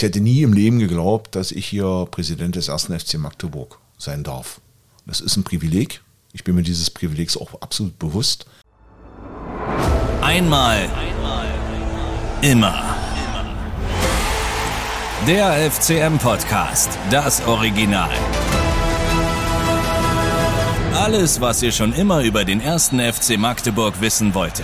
ich hätte nie im Leben geglaubt, dass ich hier Präsident des 1. FC Magdeburg sein darf. Das ist ein Privileg. Ich bin mir dieses Privilegs auch absolut bewusst. Einmal. Immer. Der FCM-Podcast, das Original. Alles, was ihr schon immer über den 1. FC Magdeburg wissen wolltet.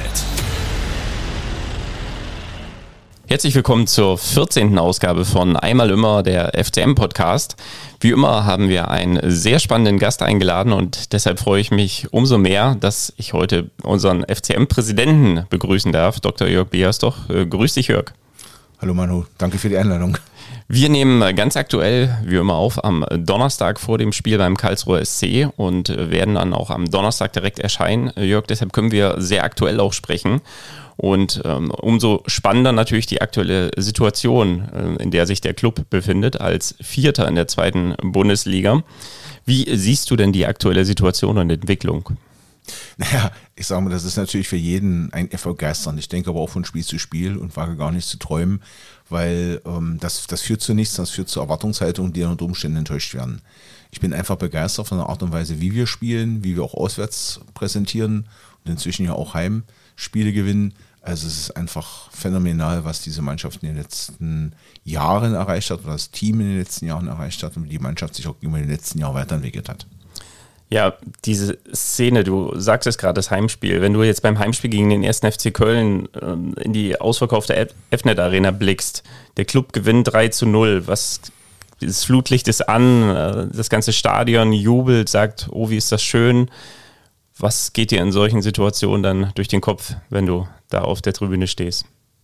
Herzlich willkommen zur 14. Ausgabe von Einmal Immer, der FCM-Podcast. Wie immer haben wir einen sehr spannenden Gast eingeladen und deshalb freue ich mich umso mehr, dass ich heute unseren FCM-Präsidenten begrüßen darf, Dr. Jörg Beiersdorf. Grüß dich, Jörg. Hallo Manu, danke für die Einladung. Wir nehmen ganz aktuell, wie immer, auf am Donnerstag vor dem Spiel beim Karlsruher SC und werden dann auch am Donnerstag direkt erscheinen. Jörg, deshalb können wir sehr aktuell auch sprechen. Und umso spannender natürlich die aktuelle Situation, in der sich der Club befindet, als Vierter in der 2. Bundesliga. Wie siehst du denn die aktuelle Situation und Entwicklung? Naja, ich sage mal, das ist natürlich für jeden ein Erfolg geisternd. Ich denke aber auch von Spiel zu Spiel und wage gar nicht zu träumen, weil das führt zu nichts, das führt zu Erwartungshaltungen, die unter Umständen enttäuscht werden. Ich bin einfach begeistert von der Art und Weise, wie wir spielen, wie wir auch auswärts präsentieren und inzwischen ja auch Heimspiele gewinnen. Also es ist einfach phänomenal, was diese Mannschaft in den letzten Jahren erreicht hat oder das Team in den letzten Jahren erreicht hat und wie die Mannschaft sich auch über die letzten Jahre weiterentwickelt hat. Ja, diese Szene, du sagst es gerade, das Heimspiel. Wenn du jetzt beim Heimspiel gegen den 1. FC Köln in die ausverkaufte F-Net Arena blickst, der Club gewinnt 3-0, das Flutlicht ist an, das ganze Stadion jubelt, sagt, oh, wie ist das schön. Was geht dir in solchen Situationen dann durch den Kopf, wenn du da auf der Tribüne stehst?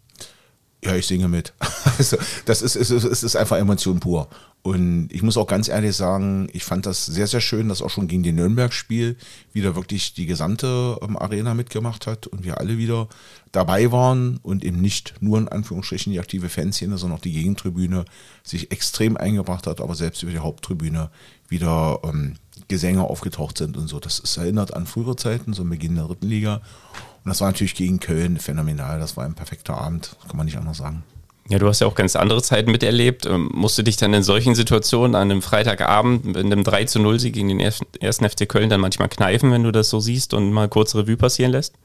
Ja, ich singe mit. Also, es ist einfach Emotion pur. Und ich muss auch ganz ehrlich sagen, ich fand das sehr, sehr schön, dass auch schon gegen den Nürnberg-Spiel wieder wirklich die gesamte Arena mitgemacht hat und wir alle wieder dabei waren und eben nicht nur in Anführungsstrichen die aktive Fanszene, sondern auch die Gegentribüne sich extrem eingebracht hat, aber selbst über die Haupttribüne wieder Gesänge aufgetaucht sind und so. Das erinnert an frühere Zeiten, so am Beginn der 3. Liga. Und das war natürlich gegen Köln phänomenal. Das war ein perfekter Abend, kann man nicht anders sagen. Ja, du hast ja auch ganz andere Zeiten miterlebt. Musst du dich dann in solchen Situationen an einem Freitagabend mit einem 3-0-Sieg gegen den 1. FC Köln dann manchmal kneifen, wenn du das so siehst und mal kurz Revue passieren lässt?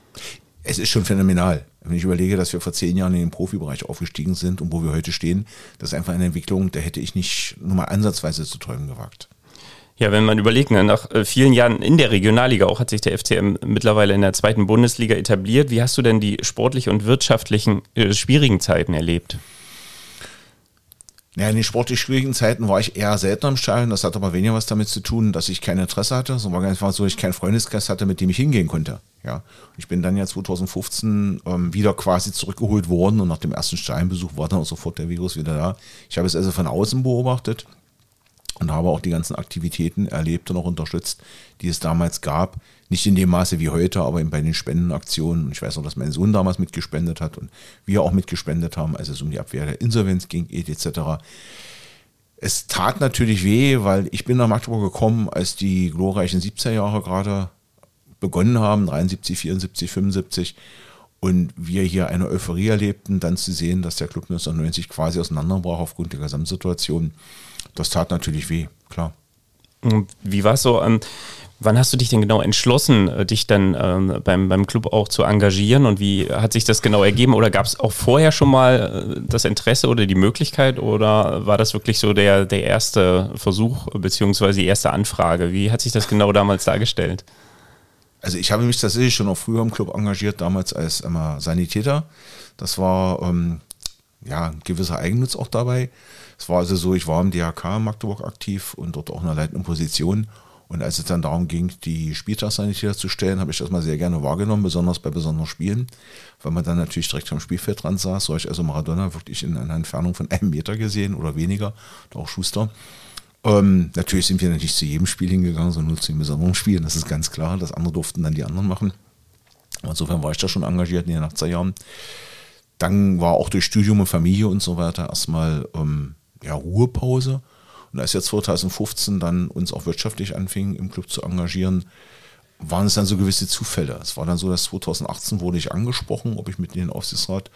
Es ist schon phänomenal. Wenn ich überlege, dass wir vor 10 Jahren in den Profibereich aufgestiegen sind und wo wir heute stehen, das ist einfach eine Entwicklung, da hätte ich nicht nur mal ansatzweise zu träumen gewagt. Ja, wenn man überlegt, nach vielen Jahren in der Regionalliga auch hat sich der FCM mittlerweile in der 2. Bundesliga etabliert. Wie hast du denn die sportlich und wirtschaftlichen schwierigen Zeiten erlebt? Ja, in den sportlich schwierigen Zeiten war ich eher selten am Stadion. Das hat aber weniger was damit zu tun, dass ich kein Interesse hatte, sondern war einfach so, dass ich keinen Freundeskreis hatte, mit dem ich hingehen konnte. Ja, ich bin dann ja 2015 wieder quasi zurückgeholt worden und nach dem ersten Stadionbesuch war dann auch sofort der Virus wieder da. Ich habe es also von außen beobachtet und habe auch die ganzen Aktivitäten erlebt und auch unterstützt, die es damals gab. Nicht in dem Maße wie heute, aber eben bei den Spendenaktionen. Und ich weiß noch, dass mein Sohn damals mitgespendet hat und wir auch mitgespendet haben, als es um die Abwehr der Insolvenz ging, etc. Es tat natürlich weh, weil ich bin nach Magdeburg gekommen, als die glorreichen 70er Jahre gerade begonnen haben, 73, 74, 75. Und wir hier eine Euphorie erlebten, dann zu sehen, dass der Club 1990 quasi auseinanderbrach aufgrund der Gesamtsituation. Das tat natürlich weh, klar. Wie war es so? Wann hast du dich denn genau entschlossen, dich dann beim Club auch zu engagieren und wie hat sich das genau ergeben? Oder gab es auch vorher schon mal das Interesse oder die Möglichkeit oder war das wirklich so der erste Versuch beziehungsweise die erste Anfrage? Wie hat sich das genau damals dargestellt? Also ich habe mich tatsächlich schon auch früher im Club engagiert, damals als Sanitäter. Das war ein gewisser Eigennutz auch dabei. Es war also so, ich war im DHK in Magdeburg aktiv und dort auch in einer leitenden Position. Und als es dann darum ging, die Spieltagssanitäter zu stellen, habe ich das mal sehr gerne wahrgenommen, besonders bei besonderen Spielen, weil man dann natürlich direkt am Spielfeld dran saß. So habe ich also Maradona wirklich in einer Entfernung von 1 Meter gesehen oder weniger, und auch Schuster. Natürlich sind wir nicht zu jedem Spiel hingegangen, sondern nur zu den besonderen Spielen, das ist ganz klar. Das andere durften dann die anderen machen. Insofern war ich da schon engagiert in den 80er Jahren. Dann war auch durch Studium und Familie und so weiter erstmal Ruhepause. Und als jetzt 2015 dann uns auch wirtschaftlich anfing, im Club zu engagieren, waren es dann so gewisse Zufälle. Es war dann so, dass 2018 wurde ich angesprochen, ob ich mit in den Aufsichtsrat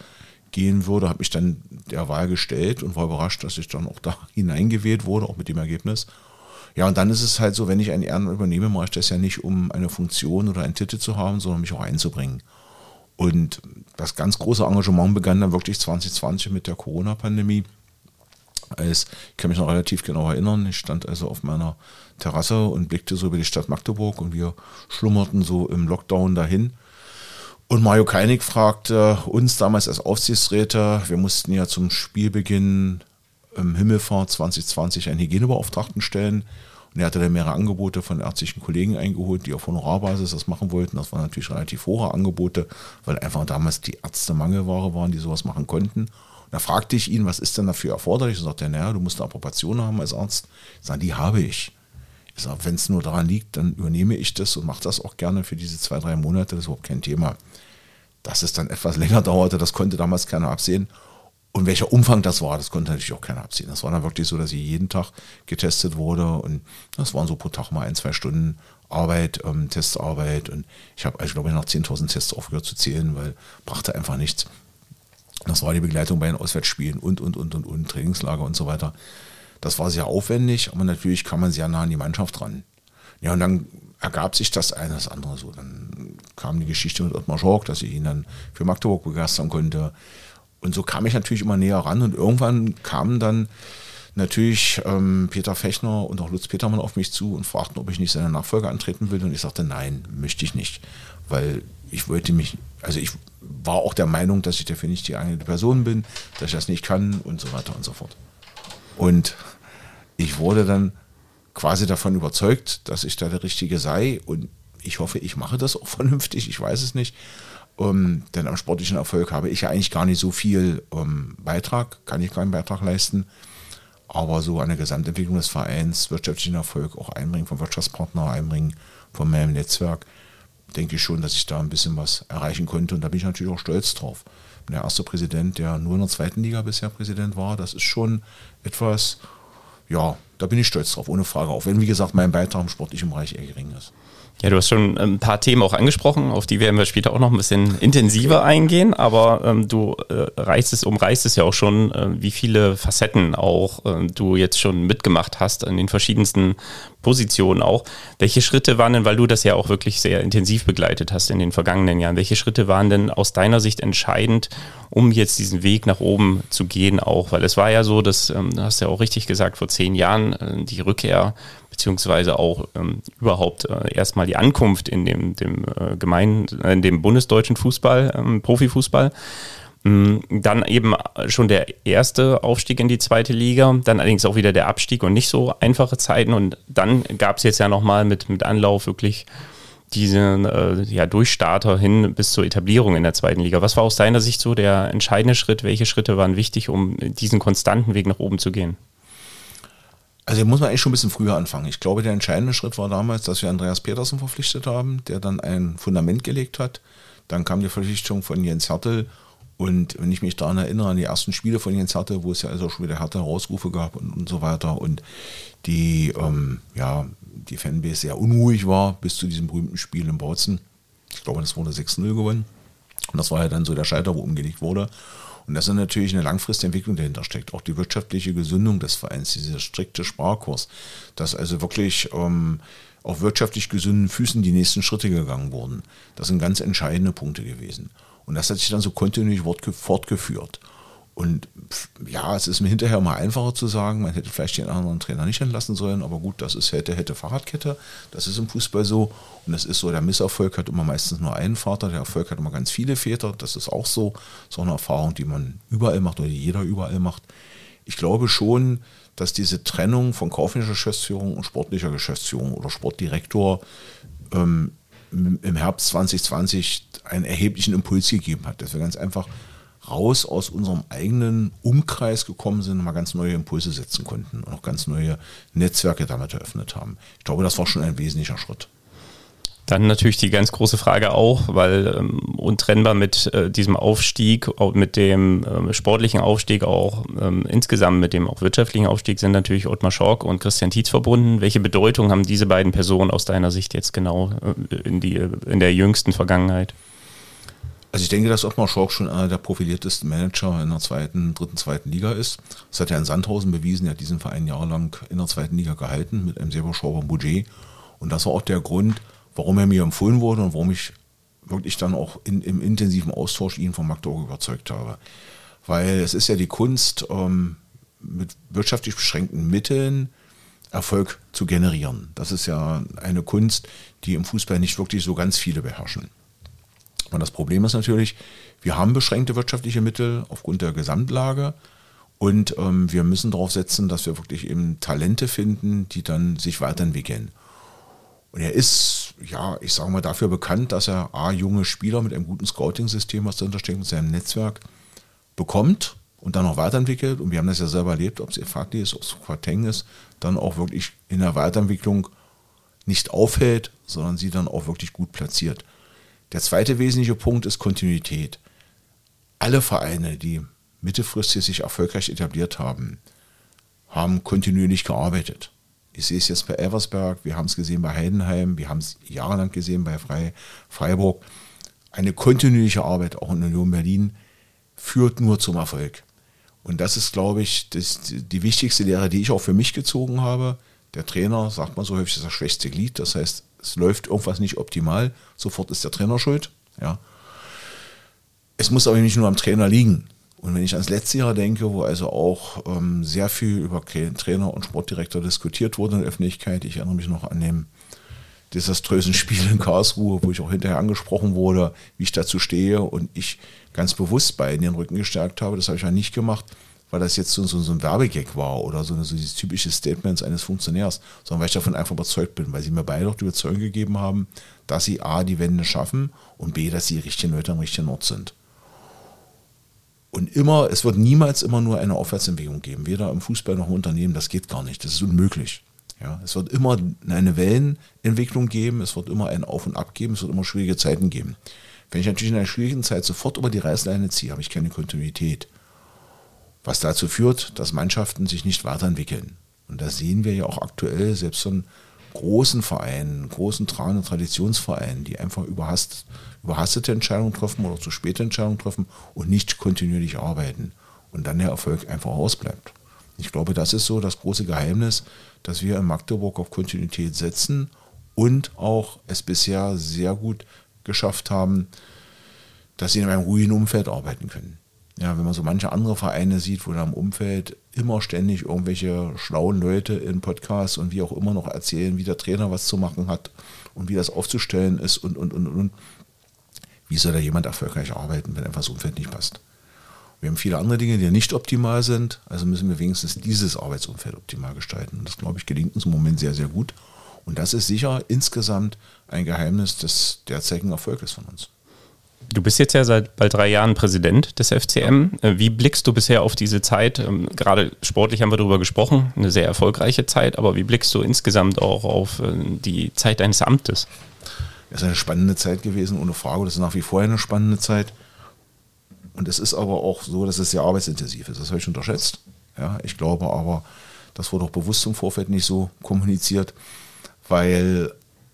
gehen würde, habe mich dann der Wahl gestellt und war überrascht, dass ich dann auch da hineingewählt wurde, auch mit dem Ergebnis. Ja, und dann ist es halt so, wenn ich ein Ehrenamt übernehme, mache ich das ja nicht, um eine Funktion oder einen Titel zu haben, sondern mich auch einzubringen. Und das ganz große Engagement begann dann wirklich 2020 mit der Corona-Pandemie. Ich kann mich noch relativ genau erinnern, ich stand also auf meiner Terrasse und blickte so über die Stadt Magdeburg und wir schlummerten so im Lockdown dahin. Und Mario Keinig fragte uns damals als Aufsichtsräte, wir mussten ja zum Spielbeginn im Himmelfahrt 2020 einen Hygienebeauftragten stellen. Und er hatte dann mehrere Angebote von ärztlichen Kollegen eingeholt, die auf Honorarbasis das machen wollten. Das waren natürlich relativ hohe Angebote, weil einfach damals die Ärzte Mangelware waren, die sowas machen konnten. Und da fragte ich ihn, was ist denn dafür erforderlich? Und sagte er, naja, du musst eine Approbation haben als Arzt. Ich sage, die habe ich. Ich sage, wenn es nur daran liegt, dann übernehme ich das und mache das auch gerne für diese 2-3 Monate. Das ist überhaupt kein Thema. Dass es dann etwas länger dauerte, das konnte damals keiner absehen. Und welcher Umfang das war, das konnte natürlich auch keiner absehen. Das war dann wirklich so, dass ich jeden Tag getestet wurde und das waren so pro Tag mal 1-2 Stunden Arbeit, Testarbeit und ich habe, also, glaube ich, nach 10.000 Tests aufgehört zu zählen, weil brachte einfach nichts. Das war die Begleitung bei den Auswärtsspielen und Trainingslager und so weiter. Das war sehr aufwendig, aber natürlich kam man sehr nah an die Mannschaft ran. Ja, und dann ergab sich das eine das andere so. Dann kam die Geschichte mit Ottmar Schork, dass ich ihn dann für Magdeburg begeistern konnte. Und so kam ich natürlich immer näher ran und irgendwann kamen dann natürlich Peter Fechner und auch Lutz Petermann auf mich zu und fragten, ob ich nicht seine Nachfolge antreten will und ich sagte, nein, möchte ich nicht, weil ich war auch der Meinung, dass ich dafür nicht die eigene Person bin, dass ich das nicht kann und so weiter und so fort. Und ich wurde dann quasi davon überzeugt, dass ich da der Richtige sei und ich hoffe, ich mache das auch vernünftig, ich weiß es nicht. Denn am sportlichen Erfolg habe ich ja eigentlich gar nicht so viel Beitrag, kann ich keinen Beitrag leisten. Aber so an der Gesamtentwicklung des Vereins, wirtschaftlichen Erfolg auch einbringen, vom Wirtschaftspartner einbringen, von meinem Netzwerk, denke ich schon, dass ich da ein bisschen was erreichen konnte. Und da bin ich natürlich auch stolz drauf. Ich bin der erste Präsident, der nur in der 2. Liga bisher Präsident war. Das ist schon etwas, ja, da bin ich stolz drauf, ohne Frage. Auch wenn, wie gesagt, mein Beitrag im sportlichen Bereich eher gering ist. Ja, du hast schon ein paar Themen auch angesprochen, auf die werden wir später auch noch ein bisschen intensiver eingehen, aber du umreißt es ja auch schon, wie viele Facetten auch du jetzt schon mitgemacht hast in den verschiedensten Positionen auch. Welche Schritte waren denn, weil du das ja auch wirklich sehr intensiv begleitet hast in den vergangenen Jahren, welche Schritte waren denn aus deiner Sicht entscheidend, um jetzt diesen Weg nach oben zu gehen auch? Weil es war ja so, dass, du hast ja auch richtig gesagt, vor 10 Jahren die Rückkehr beziehungsweise auch überhaupt erstmal die Ankunft in dem bundesdeutschen Fußball, Profifußball. Dann eben schon der erste Aufstieg in die 2. Liga, dann allerdings auch wieder der Abstieg und nicht so einfache Zeiten. Und dann gab es jetzt ja nochmal mit Anlauf wirklich diesen Durchstarter hin bis zur Etablierung in der 2. Liga. Was war aus deiner Sicht so der entscheidende Schritt? Welche Schritte waren wichtig, um diesen konstanten Weg nach oben zu gehen? Also muss man eigentlich schon ein bisschen früher anfangen. Ich glaube, der entscheidende Schritt war damals, dass wir Andreas Petersen verpflichtet haben, der dann ein Fundament gelegt hat. Dann kam die Verpflichtung von Jens Hertel. Und wenn ich mich daran erinnere, an die ersten Spiele von Jens Hertel, wo es ja also schon wieder harte Herausrufe gab und so weiter und die Fanbase sehr unruhig war bis zu diesem berühmten Spiel in Bautzen. Ich glaube, das wurde 6-0 gewonnen. Und das war ja dann so der Schalter, wo umgelegt wurde. Und dass dann natürlich eine langfristige Entwicklung dahinter steckt. Auch die wirtschaftliche Gesundung des Vereins, dieser strikte Sparkurs, dass also wirklich auf wirtschaftlich gesunden Füßen die nächsten Schritte gegangen wurden. Das sind ganz entscheidende Punkte gewesen. Und das hat sich dann so kontinuierlich fortgeführt. Und ja, es ist mir hinterher mal einfacher zu sagen, man hätte vielleicht den anderen Trainer nicht entlassen sollen, aber gut, das ist hätte Fahrradkette, das ist im Fußball so. Und das ist so, der Misserfolg hat immer meistens nur einen Vater, der Erfolg hat immer ganz viele Väter, das ist auch so. Das ist auch eine Erfahrung, die man überall macht oder die jeder überall macht. Ich glaube schon, dass diese Trennung von kaufmännischer Geschäftsführung und sportlicher Geschäftsführung oder Sportdirektor im Herbst 2020 einen erheblichen Impuls gegeben hat, dass wir ganz einfach raus aus unserem eigenen Umkreis gekommen sind und mal ganz neue Impulse setzen konnten und auch ganz neue Netzwerke damit eröffnet haben. Ich glaube, das war schon ein wesentlicher Schritt. Dann natürlich die ganz große Frage auch, weil untrennbar mit diesem Aufstieg, mit dem sportlichen Aufstieg auch insgesamt mit dem auch wirtschaftlichen Aufstieg sind natürlich Ottmar Schork und Christian Tietz verbunden. Welche Bedeutung haben diese beiden Personen aus deiner Sicht jetzt genau in der jüngsten Vergangenheit? Also ich denke, dass Ottmar Schork schon einer der profiliertesten Manager in der dritten, zweiten Liga ist. Das hat er in Sandhausen bewiesen. Er hat diesen Verein jahrelang in der zweiten Liga gehalten mit einem sehr überschaubaren Budget. Und das war auch der Grund, warum er mir empfohlen wurde und warum ich wirklich dann auch im intensiven Austausch ihn von Magdeburg überzeugt habe. Weil es ist ja die Kunst, mit wirtschaftlich beschränkten Mitteln Erfolg zu generieren. Das ist ja eine Kunst, die im Fußball nicht wirklich so ganz viele beherrschen. Und das Problem ist natürlich, wir haben beschränkte wirtschaftliche Mittel aufgrund der Gesamtlage und wir müssen darauf setzen, dass wir wirklich eben Talente finden, die dann sich weiterentwickeln. Und er ist, ja, ich sage mal, dafür bekannt, dass er junge Spieler mit einem guten Scouting-System, was dahinter steckt, mit seinem Netzwerk bekommt und dann auch weiterentwickelt. Und wir haben das ja selber erlebt, ob es Efakli ist, ob es Quateng ist, dann auch wirklich in der Weiterentwicklung nicht aufhält, sondern sie dann auch wirklich gut platziert. Der zweite wesentliche Punkt ist Kontinuität. Alle Vereine, die mittelfristig sich erfolgreich etabliert haben, haben kontinuierlich gearbeitet. Ich sehe es jetzt bei Elversberg, wir haben es gesehen bei Heidenheim, wir haben es jahrelang gesehen bei Freiburg. Eine kontinuierliche Arbeit, auch in Union Berlin, führt nur zum Erfolg. Und das ist, glaube ich, die wichtigste Lehre, die ich auch für mich gezogen habe. Der Trainer, sagt man so häufig, ist das schwächste Glied. Das heißt, es läuft irgendwas nicht optimal, sofort ist der Trainer schuld. Ja. Es muss aber nicht nur am Trainer liegen. Und wenn ich ans letzte Jahr denke, wo also auch sehr viel über Trainer und Sportdirektor diskutiert wurde in der Öffentlichkeit, ich erinnere mich noch an dem desaströsen Spiel in Karlsruhe, wo ich auch hinterher angesprochen wurde, wie ich dazu stehe und ich ganz bewusst beiden den Rücken gestärkt habe. Das habe ich ja nicht gemacht, weil das jetzt so ein Werbegag war oder so dieses typische Statement eines Funktionärs, sondern weil ich davon einfach überzeugt bin, weil sie mir beide auch die Überzeugung gegeben haben, dass sie A, die Wende schaffen und B, dass sie die richtigen Leute am richtigen Ort sind. Und es wird niemals immer nur eine Aufwärtsentwicklung geben, weder im Fußball noch im Unternehmen, das geht gar nicht, das ist unmöglich. Ja, es wird immer eine Wellenentwicklung geben, es wird immer ein Auf und Ab geben, es wird immer schwierige Zeiten geben. Wenn ich natürlich in einer schwierigen Zeit sofort über die Reißleine ziehe, habe ich keine Kontinuität. Was dazu führt, dass Mannschaften sich nicht weiterentwickeln. Und das sehen wir ja auch aktuell, selbst von großen Vereinen, großen tragenden Traditionsvereinen, die einfach überhastete Entscheidungen treffen oder zu späte Entscheidungen treffen und nicht kontinuierlich arbeiten. Und dann der Erfolg einfach ausbleibt. Ich glaube, das ist so das große Geheimnis, dass wir in Magdeburg auf Kontinuität setzen und auch es bisher sehr gut geschafft haben, dass sie in einem ruhigen Umfeld arbeiten können. Ja, wenn man so manche andere Vereine sieht, wo da im Umfeld immer ständig irgendwelche schlauen Leute in Podcasts und wie auch immer noch erzählen, wie der Trainer was zu machen hat und wie das aufzustellen ist und. Wie soll da jemand erfolgreich arbeiten, wenn einfach das Umfeld nicht passt? Wir haben viele andere Dinge, die nicht optimal sind, also müssen wir wenigstens dieses Arbeitsumfeld optimal gestalten. Und das, glaube ich, gelingt uns im Moment sehr, sehr gut. Und das ist sicher insgesamt ein Geheimnis des derzeitigen Erfolges von uns. Du bist jetzt ja seit bald 3 Jahren Präsident des FCM. Wie blickst du bisher auf diese Zeit? Gerade sportlich haben wir darüber gesprochen, eine sehr erfolgreiche Zeit, aber wie blickst du insgesamt auch auf die Zeit deines Amtes? Das ist eine spannende Zeit gewesen, ohne Frage. Das ist nach wie vor eine spannende Zeit. Und es ist aber auch so, dass es sehr arbeitsintensiv ist. Das habe ich unterschätzt. Ja, ich glaube aber, das wurde auch bewusst im Vorfeld nicht so kommuniziert, weil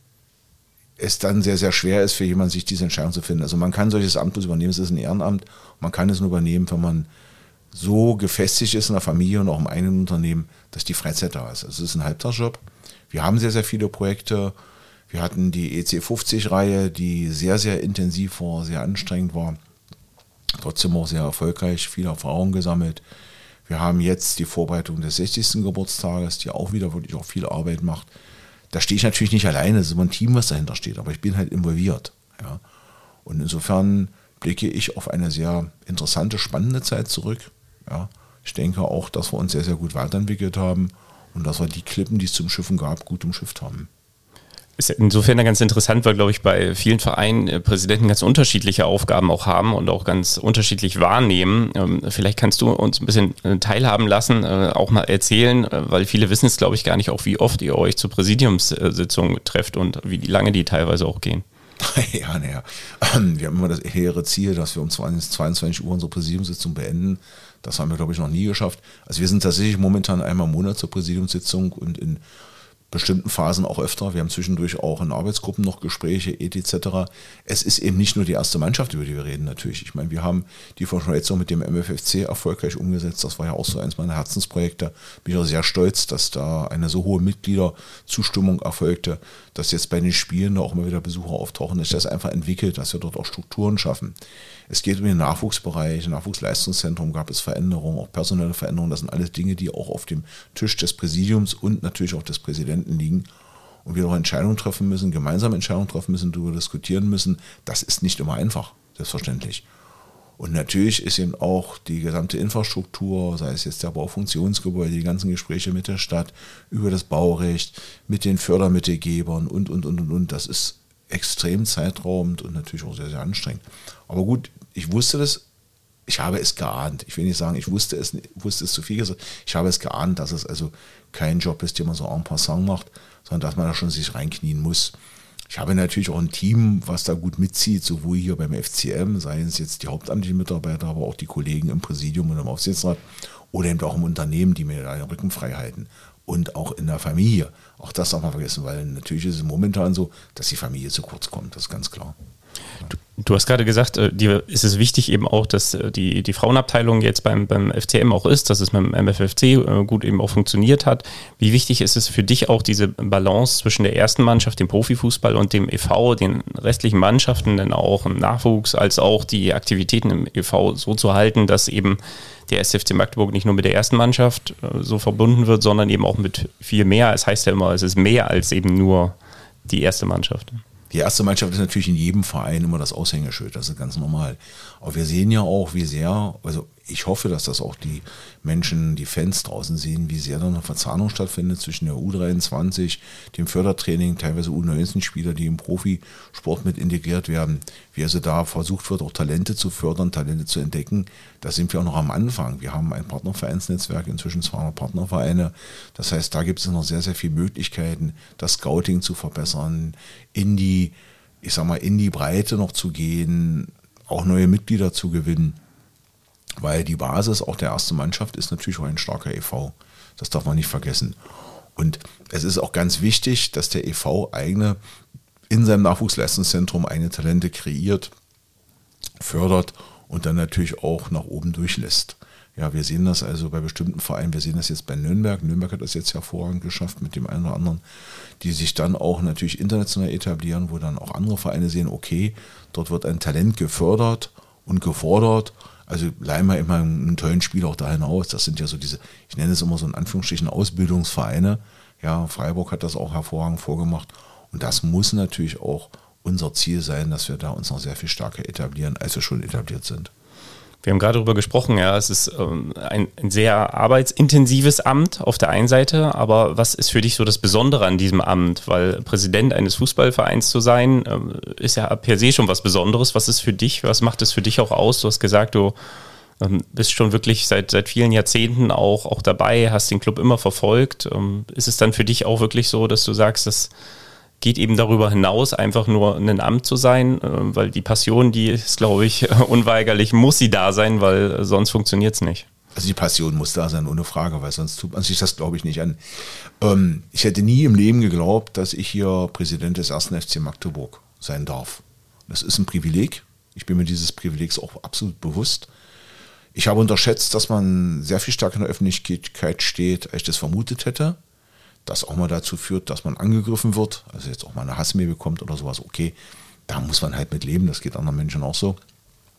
es dann sehr, sehr schwer ist für jemanden, sich diese Entscheidung zu finden. Also man kann solches Amt bloß übernehmen, es ist ein Ehrenamt. Man kann es nur übernehmen, wenn man so gefestigt ist in der Familie und auch im eigenen Unternehmen, dass die Freizeit da ist. Also es ist ein Halbtagsjob. Wir haben sehr, sehr viele Projekte. Wir hatten die EC50-Reihe, die sehr, sehr intensiv war, sehr anstrengend war. Trotzdem auch sehr erfolgreich, viele Erfahrungen gesammelt. Wir haben jetzt die Vorbereitung des 60. Geburtstages, die auch wieder wirklich auch viel Arbeit macht. Da stehe ich natürlich nicht alleine, es ist immer ein Team, was dahinter steht, aber ich bin halt involviert. Ja. Und insofern blicke ich auf eine sehr interessante, spannende Zeit zurück. Ja. Ich denke auch, dass wir uns sehr, sehr gut weiterentwickelt haben und dass wir die Klippen, die es zum Schiffen gab, gut umschifft haben. Ist insofern ganz interessant, weil, glaube ich, bei vielen Vereinen Präsidenten ganz unterschiedliche Aufgaben auch haben und auch ganz unterschiedlich wahrnehmen. Vielleicht kannst du uns ein bisschen teilhaben lassen, auch mal erzählen, weil viele wissen es, glaube ich, gar nicht, auch wie oft ihr euch zur Präsidiumssitzung trefft und wie lange die teilweise auch gehen. Ja, naja. Wir haben immer das hehre Ziel, dass wir um 22 Uhr unsere Präsidiumssitzung beenden. Das haben wir, glaube ich, noch nie geschafft. Also wir sind tatsächlich momentan einmal im Monat zur Präsidiumssitzung und in bestimmten Phasen auch öfter. Wir haben zwischendurch auch in Arbeitsgruppen noch Gespräche, etc. Es ist eben nicht nur die erste Mannschaft, über die wir reden natürlich. Ich meine, wir haben die Verschmelzung mit dem MFFC erfolgreich umgesetzt. Das war ja auch so eins meiner Herzensprojekte. Bin ich auch sehr stolz, dass da eine so hohe Mitgliederzustimmung erfolgte, dass jetzt bei den Spielen da auch immer wieder Besucher auftauchen, dass sich das einfach entwickelt, dass wir dort auch Strukturen schaffen. Es geht um den Nachwuchsbereich, im Nachwuchsleistungszentrum gab es Veränderungen, auch personelle Veränderungen. Das sind alles Dinge, die auch auf dem Tisch des Präsidiums und natürlich auch des Präsidenten liegen. Und wir auch Entscheidungen treffen müssen, gemeinsame Entscheidungen treffen müssen, darüber diskutieren müssen. Das ist nicht immer einfach, selbstverständlich. Und natürlich ist eben auch die gesamte Infrastruktur, sei es jetzt der Baufunktionsgebäude, die ganzen Gespräche mit der Stadt, über das Baurecht, mit den Fördermittelgebern und. Das ist extrem zeitraubend und natürlich auch sehr, sehr anstrengend. Aber gut, ich wusste das, ich habe es geahnt. Ich will nicht sagen, ich wusste es zu viel gesagt. Ich habe es geahnt, dass es also kein Job ist, den man so en passant macht, sondern dass man da schon sich reinknien muss. Ich habe natürlich auch ein Team, was da gut mitzieht, sowohl hier beim FCM, seien es jetzt die hauptamtlichen Mitarbeiter, aber auch die Kollegen im Präsidium und im Aufsichtsrat oder eben auch im Unternehmen, die mir da den Rücken frei halten. Und auch in der Familie. Auch das darf man vergessen, weil natürlich ist es momentan so, dass die Familie zu kurz kommt, das ist ganz klar. Du hast gerade gesagt, dir ist es wichtig eben auch, dass die Frauenabteilung jetzt beim FCM auch ist, dass es beim MFFC gut eben auch funktioniert hat. Wie wichtig ist es für dich auch, diese Balance zwischen der ersten Mannschaft, dem Profifußball und dem e.V., den restlichen Mannschaften, dann auch im Nachwuchs, als auch die Aktivitäten im e.V. so zu halten, dass eben der SFC Magdeburg nicht nur mit der ersten Mannschaft so verbunden wird, sondern eben auch mit viel mehr. Es heißt ja immer, es ist mehr als eben nur die erste Mannschaft. Die erste Mannschaft ist natürlich in jedem Verein immer das Aushängeschild, das ist ganz normal. Aber wir sehen ja auch, wie sehr, also ich hoffe, dass das auch die Menschen, die Fans draußen sehen, wie sehr da eine Verzahnung stattfindet zwischen der U23, dem Fördertraining, teilweise U19-Spieler, die im Profisport mit integriert werden, wie also da versucht wird, auch Talente zu fördern, Talente zu entdecken. Da sind wir auch noch am Anfang. Wir haben ein Partnervereinsnetzwerk, inzwischen 200 Partnervereine. Das heißt, da gibt es noch sehr, sehr viele Möglichkeiten, das Scouting zu verbessern, in die Breite noch zu gehen, auch neue Mitglieder zu gewinnen. Weil die Basis auch der ersten Mannschaft ist natürlich auch ein starker e.V. Das darf man nicht vergessen. Und es ist auch ganz wichtig, dass der e.V. in seinem Nachwuchsleistungszentrum eigene Talente kreiert, fördert und dann natürlich auch nach oben durchlässt. Ja, wir sehen das also bei bestimmten Vereinen, wir sehen das jetzt bei Nürnberg. Nürnberg hat das jetzt hervorragend geschafft mit dem einen oder anderen, die sich dann auch natürlich international etablieren, wo dann auch andere Vereine sehen, okay, dort wird ein Talent gefördert und gefordert. Also leihen wir immer einen tollen Spieler auch da hinaus. Das sind ja so diese, ich nenne es immer so in Anführungsstrichen Ausbildungsvereine. Ja, Freiburg hat das auch hervorragend vorgemacht. Und das muss natürlich auch unser Ziel sein, dass wir da uns noch sehr viel stärker etablieren, als wir schon etabliert sind. Wir haben gerade darüber gesprochen, ja, es ist ein sehr arbeitsintensives Amt auf der einen Seite, aber was ist für dich so das Besondere an diesem Amt? Weil Präsident eines Fußballvereins zu sein, ist ja per se schon was Besonderes. Was ist für dich, was macht es für dich auch aus? Du hast gesagt, du bist schon wirklich seit vielen Jahrzehnten auch dabei, hast den Club immer verfolgt. Ist es dann für dich auch wirklich so, dass du sagst, das geht eben darüber hinaus, einfach nur ein Amt zu sein, weil die Passion, die ist, glaube ich, unweigerlich, muss sie da sein, weil sonst funktioniert es nicht. Also die Passion muss da sein, ohne Frage, weil sonst tut man sich das, glaube ich, nicht an. Ich hätte nie im Leben geglaubt, dass ich hier Präsident des 1. FC Magdeburg sein darf. Das ist ein Privileg. Ich bin mir dieses Privilegs auch absolut bewusst. Ich habe unterschätzt, dass man sehr viel stärker in der Öffentlichkeit steht, als ich das vermutet hätte. Das auch mal dazu führt, dass man angegriffen wird, also jetzt auch mal eine Hassmail bekommt oder sowas, okay, da muss man halt mit leben, das geht anderen Menschen auch so.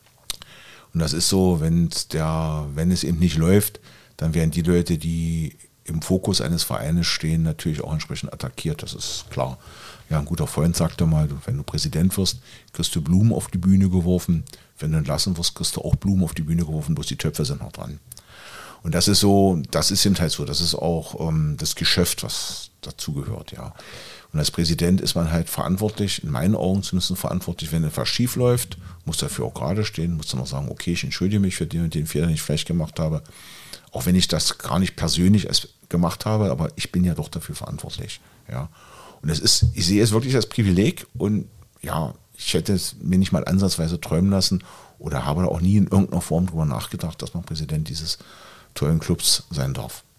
Und das ist so, wenn es eben nicht läuft, dann werden die Leute, die im Fokus eines Vereines stehen, natürlich auch entsprechend attackiert, das ist klar. Ja, ein guter Freund sagte mal, wenn du Präsident wirst, kriegst du Blumen auf die Bühne geworfen, wenn du entlassen wirst, kriegst du auch Blumen auf die Bühne geworfen, bloß die Töpfe sind noch dran. Und das ist so, das ist eben halt so, das ist auch das Geschäft, was dazugehört, ja. Und als Präsident ist man halt verantwortlich, in meinen Augen zumindest verantwortlich, wenn etwas schief läuft, muss dafür auch gerade stehen, muss dann auch sagen, okay, ich entschuldige mich für den und den Fehler, den ich vielleicht gemacht habe, auch wenn ich das gar nicht persönlich gemacht habe, aber ich bin ja doch dafür verantwortlich, ja. Und ich sehe es wirklich als Privileg und ja, ich hätte es mir nicht mal ansatzweise träumen lassen oder habe auch nie in irgendeiner Form darüber nachgedacht, dass man Präsident dieses tollen Clubs sein darf.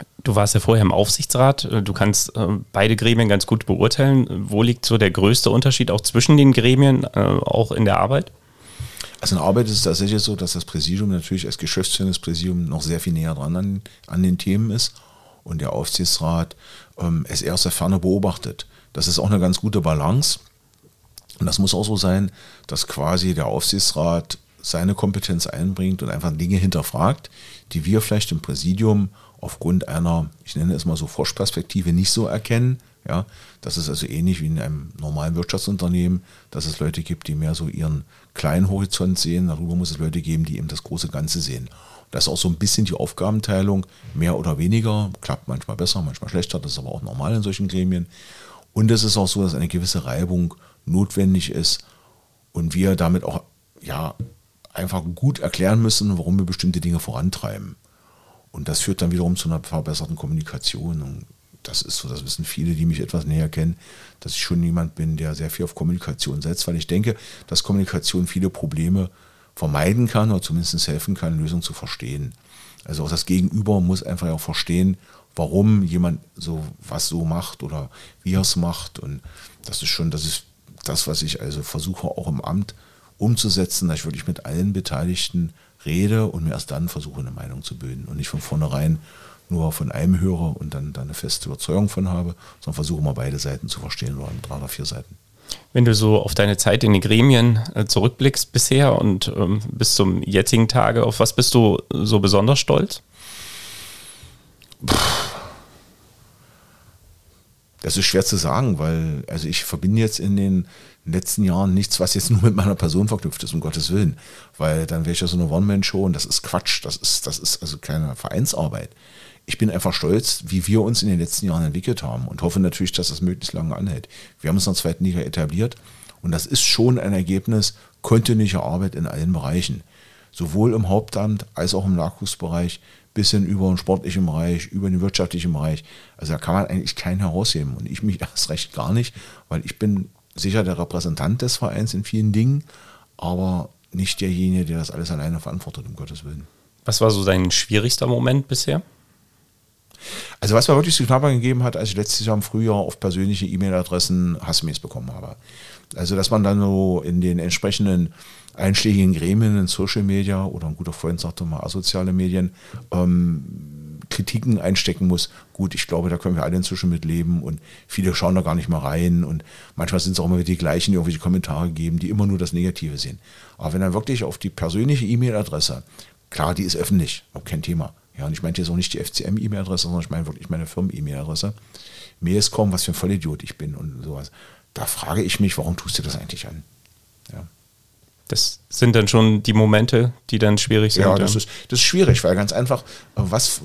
Du warst ja vorher im Aufsichtsrat. Du kannst beide Gremien ganz gut beurteilen. Wo liegt so der größte Unterschied auch zwischen den Gremien, auch in der Arbeit? Also in der Arbeit ist es tatsächlich so, dass das Präsidium natürlich als geschäftsführendes Präsidium noch sehr viel näher dran an den Themen ist und der Aufsichtsrat es eher aus der Ferne beobachtet. Das ist auch eine ganz gute Balance. Und das muss auch so sein, dass quasi der Aufsichtsrat seine Kompetenz einbringt und einfach Dinge hinterfragt, die wir vielleicht im Präsidium aufgrund einer, ich nenne es mal so, Forschperspektive nicht so erkennen. Ja, das ist also ähnlich wie in einem normalen Wirtschaftsunternehmen, dass es Leute gibt, die mehr so ihren kleinen Horizont sehen. Darüber muss es Leute geben, die eben das große Ganze sehen. Das ist auch so ein bisschen die Aufgabenteilung, mehr oder weniger, klappt manchmal besser, manchmal schlechter, das ist aber auch normal in solchen Gremien. Und es ist auch so, dass eine gewisse Reibung notwendig ist und wir damit auch einfach gut erklären müssen, warum wir bestimmte Dinge vorantreiben. Und das führt dann wiederum zu einer verbesserten Kommunikation. Und das ist so, das wissen viele, die mich etwas näher kennen, dass ich schon jemand bin, der sehr viel auf Kommunikation setzt, weil ich denke, dass Kommunikation viele Probleme vermeiden kann oder zumindest helfen kann, Lösungen zu verstehen. Also auch das Gegenüber muss einfach auch verstehen, warum jemand so was so macht oder wie er es macht. Und das ist das, was ich also versuche auch im Amt umzusetzen, dass ich wirklich mit allen Beteiligten rede und mir erst dann versuche, eine Meinung zu bilden und nicht von vornherein nur von einem höre und dann eine feste Überzeugung von habe, sondern versuche mal beide Seiten zu verstehen oder 3 oder 4 Seiten. Wenn du so auf deine Zeit in den Gremien zurückblickst bisher und bis zum jetzigen Tage, auf was bist du so besonders stolz? Das ist schwer zu sagen, weil also ich verbinde jetzt in den letzten Jahren nichts, was jetzt nur mit meiner Person verknüpft ist, um Gottes Willen. Weil dann wäre ich ja so eine One-Man-Show und das ist Quatsch, das ist also keine Vereinsarbeit. Ich bin einfach stolz, wie wir uns in den letzten Jahren entwickelt haben und hoffe natürlich, dass das möglichst lange anhält. Wir haben uns in der 2. Liga etabliert und das ist schon ein Ergebnis kontinuierlicher Arbeit in allen Bereichen. Sowohl im Hauptamt als auch im Nachwuchsbereich, bis hin über den sportlichen Bereich, über den wirtschaftlichen Bereich. Also da kann man eigentlich keinen herausheben und ich mich erst recht gar nicht, weil ich bin sicher der Repräsentant des Vereins in vielen Dingen, aber nicht derjenige, der das alles alleine verantwortet, um Gottes Willen. Was war so dein schwierigster Moment bisher? Also was mir wirklich zu knabbern gegeben hat, als ich letztes Jahr im Frühjahr auf persönliche E-Mail-Adressen Hassmails bekommen habe. Also dass man dann so in den entsprechenden einschlägigen Gremien in Social Media oder ein guter Freund sagte mal asoziale Medien Kritiken einstecken muss. Gut, ich glaube, da können wir alle inzwischen mit leben und viele schauen da gar nicht mal rein und manchmal sind es auch immer wieder die gleichen, die irgendwelche Kommentare geben, die immer nur das Negative sehen. Aber wenn dann wirklich auf die persönliche E-Mail-Adresse, klar, die ist öffentlich, auch kein Thema. Ja, und ich meine jetzt auch nicht die FCM-E-Mail-Adresse, sondern ich meine wirklich meine Firmen-E-Mail-Adresse. Mails kommen, was für ein Vollidiot ich bin und sowas. Da frage ich mich, warum tust du das eigentlich an? Ja. Das sind dann schon die Momente, die dann schwierig sind. Ja, das ist schwierig, weil ganz einfach, was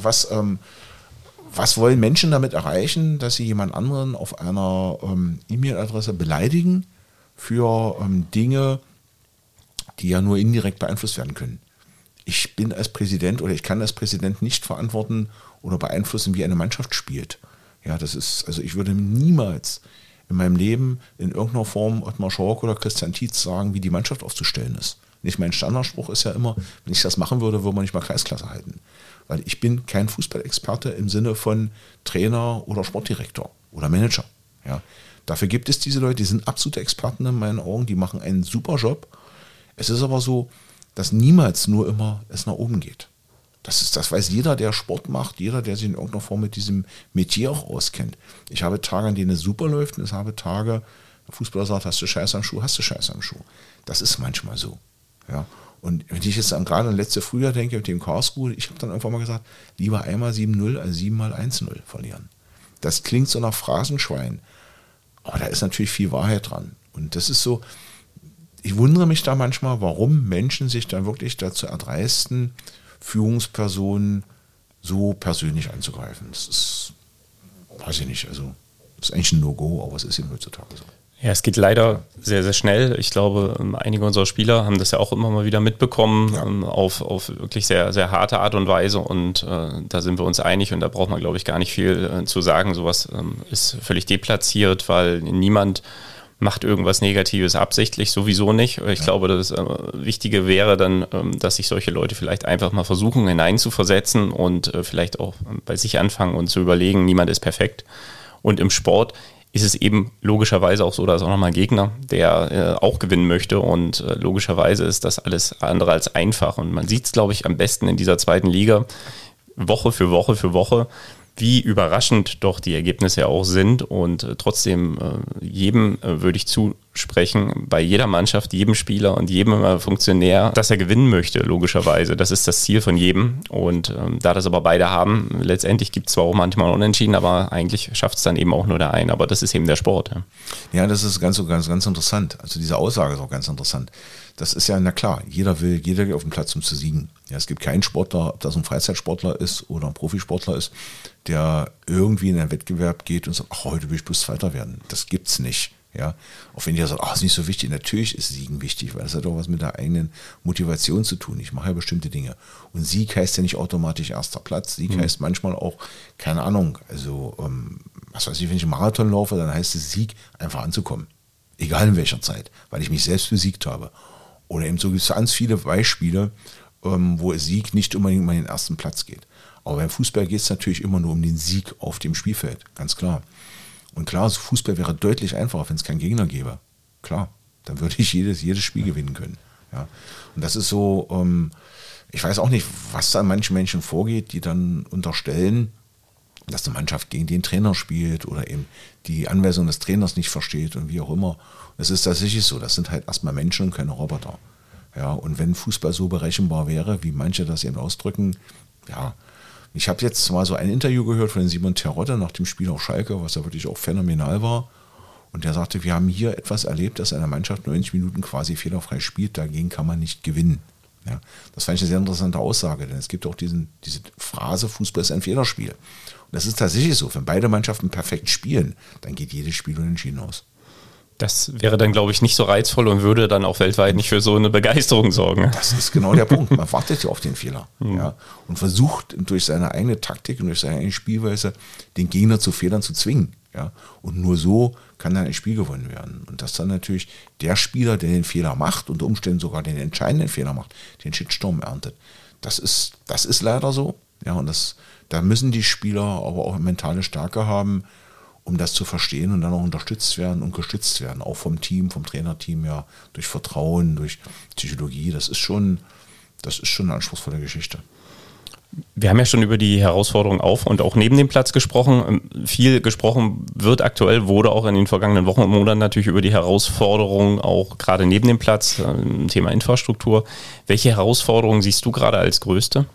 wollen Menschen damit erreichen, dass sie jemand anderen auf einer E-Mail-Adresse beleidigen für Dinge, die ja nur indirekt beeinflusst werden können? Ich bin als Präsident oder ich kann als Präsident nicht verantworten oder beeinflussen, wie eine Mannschaft spielt. Ja, das ist, also ich würde niemals in meinem Leben in irgendeiner Form Ottmar Schork oder Christian Tietz sagen, wie die Mannschaft aufzustellen ist. Nicht mein Standardspruch ist ja immer, wenn ich das machen würde, würde man nicht mal Kreisklasse halten. Weil ich bin kein Fußballexperte im Sinne von Trainer oder Sportdirektor oder Manager. Ja. Dafür gibt es diese Leute, die sind absolute Experten in meinen Augen, die machen einen super Job. Es ist aber so, dass niemals nur immer es nach oben geht. Das weiß jeder, der Sport macht, jeder, der sich in irgendeiner Form mit diesem Metier auch auskennt. Ich habe Tage, an denen es super läuft und es habe Tage, der Fußballer sagt, hast du Scheiß am Schuh, hast du Scheiß am Schuh. Das ist manchmal so. Ja. Und wenn ich jetzt gerade an letzte Frühjahr denke mit dem Karlsruhe, ich habe dann irgendwann mal gesagt, lieber einmal 7-0 als 7-mal 1-0 verlieren. Das klingt so nach Phrasenschwein, aber da ist natürlich viel Wahrheit dran. Und das ist so, ich wundere mich da manchmal, warum Menschen sich da wirklich dazu erdreisten, Führungspersonen so persönlich anzugreifen. Das ist, weiß ich nicht, also das ist eigentlich ein No-Go, aber es ist eben heutzutage so. Ja, es geht leider sehr, sehr schnell. Ich glaube, einige unserer Spieler haben das ja auch immer mal wieder mitbekommen, ja. auf wirklich sehr, sehr harte Art und Weise und da sind wir uns einig und da braucht man, glaube ich, gar nicht viel zu sagen. Sowas ist völlig deplatziert, weil niemand macht irgendwas Negatives absichtlich, sowieso nicht. Ich glaube, das Wichtige wäre dann, dass sich solche Leute vielleicht einfach mal versuchen hineinzuversetzen und vielleicht auch bei sich anfangen und zu überlegen, niemand ist perfekt. Und im Sport ist es eben logischerweise auch so, da ist auch nochmal ein Gegner, der auch gewinnen möchte und logischerweise ist das alles andere als einfach. Und man sieht es, glaube ich, am besten in dieser zweiten Liga, Woche für Woche für Woche, wie überraschend doch die Ergebnisse ja auch sind und trotzdem jedem würde ich zusprechen, bei jeder Mannschaft, jedem Spieler und jedem Funktionär, dass er gewinnen möchte, logischerweise. Das ist das Ziel von jedem und da das aber beide haben, letztendlich gibt es zwar auch manchmal Unentschieden, aber eigentlich schafft es dann eben auch nur der eine, aber das ist eben der Sport. Ja, das ist ganz interessant. Also diese Aussage ist auch ganz interessant. Das ist ja, na klar, jeder geht auf den Platz, um zu siegen. Ja, es gibt keinen Sportler, ob das ein Freizeitsportler ist oder ein Profisportler ist, der irgendwie in einen Wettbewerb geht und sagt, ach, heute will ich bloß Zweiter werden. Das gibt's nicht. Ja, auch wenn ihr sagt, ach, ist nicht so wichtig. Natürlich ist Siegen wichtig, weil das hat auch was mit der eigenen Motivation zu tun. Ich mache ja bestimmte Dinge. Und Sieg heißt ja nicht automatisch erster Platz. Sieg heißt manchmal auch, keine Ahnung, also, was weiß ich, wenn ich einen Marathon laufe, dann heißt es Sieg, einfach anzukommen. Egal in welcher Zeit, weil ich mich selbst besiegt habe. Oder eben so gibt es ganz viele Beispiele, wo Sieg nicht unbedingt um den ersten Platz geht. Aber beim Fußball geht es natürlich immer nur um den Sieg auf dem Spielfeld, ganz klar. Und klar, so Fußball wäre deutlich einfacher, wenn es keinen Gegner gäbe. Klar, dann würde ich jedes Spiel gewinnen können. Ja. Und das ist so, ich weiß auch nicht, was da an manchen Menschen vorgeht, die dann unterstellen, dass eine Mannschaft gegen den Trainer spielt oder eben die Anweisung des Trainers nicht versteht und wie auch immer. Das ist tatsächlich so, das sind halt erstmal Menschen und keine Roboter. Ja, und wenn Fußball so berechenbar wäre, wie manche das eben ausdrücken, ja, ich habe jetzt mal so ein Interview gehört von Simon Terodde nach dem Spiel auf Schalke, was ja wirklich auch phänomenal war. Und der sagte, wir haben hier etwas erlebt, dass eine Mannschaft 90 Minuten quasi fehlerfrei spielt, dagegen kann man nicht gewinnen. Ja, das fand ich eine sehr interessante Aussage, denn es gibt auch diese Phrase, Fußball ist ein Fehlerspiel. Und das ist tatsächlich so, wenn beide Mannschaften perfekt spielen, dann geht jedes Spiel unentschieden aus. Das wäre dann, glaube ich, nicht so reizvoll und würde dann auch weltweit nicht für so eine Begeisterung sorgen. Das ist genau der Punkt. Man wartet ja auf den Fehler. Ja, und versucht durch seine eigene Taktik und durch seine eigene Spielweise den Gegner zu Fehlern zu zwingen. Ja, und nur so kann dann ein Spiel gewonnen werden. Und dass dann natürlich der Spieler, der den Fehler macht, unter Umständen sogar den entscheidenden Fehler macht, den Shitstorm erntet. Das ist leider so. Ja, und da müssen die Spieler aber auch mentale Stärke haben, um das zu verstehen und dann auch unterstützt werden und gestützt werden, auch vom Team, vom Trainerteam, ja, durch Vertrauen, durch Psychologie. Das ist schon eine anspruchsvolle Geschichte. Wir haben ja schon über die Herausforderungen auf und auch neben dem Platz gesprochen. Viel gesprochen wird aktuell, wurde auch in den vergangenen Wochen und Monaten natürlich über die Herausforderungen auch gerade neben dem Platz, im Thema Infrastruktur. Welche Herausforderungen siehst du gerade als größte?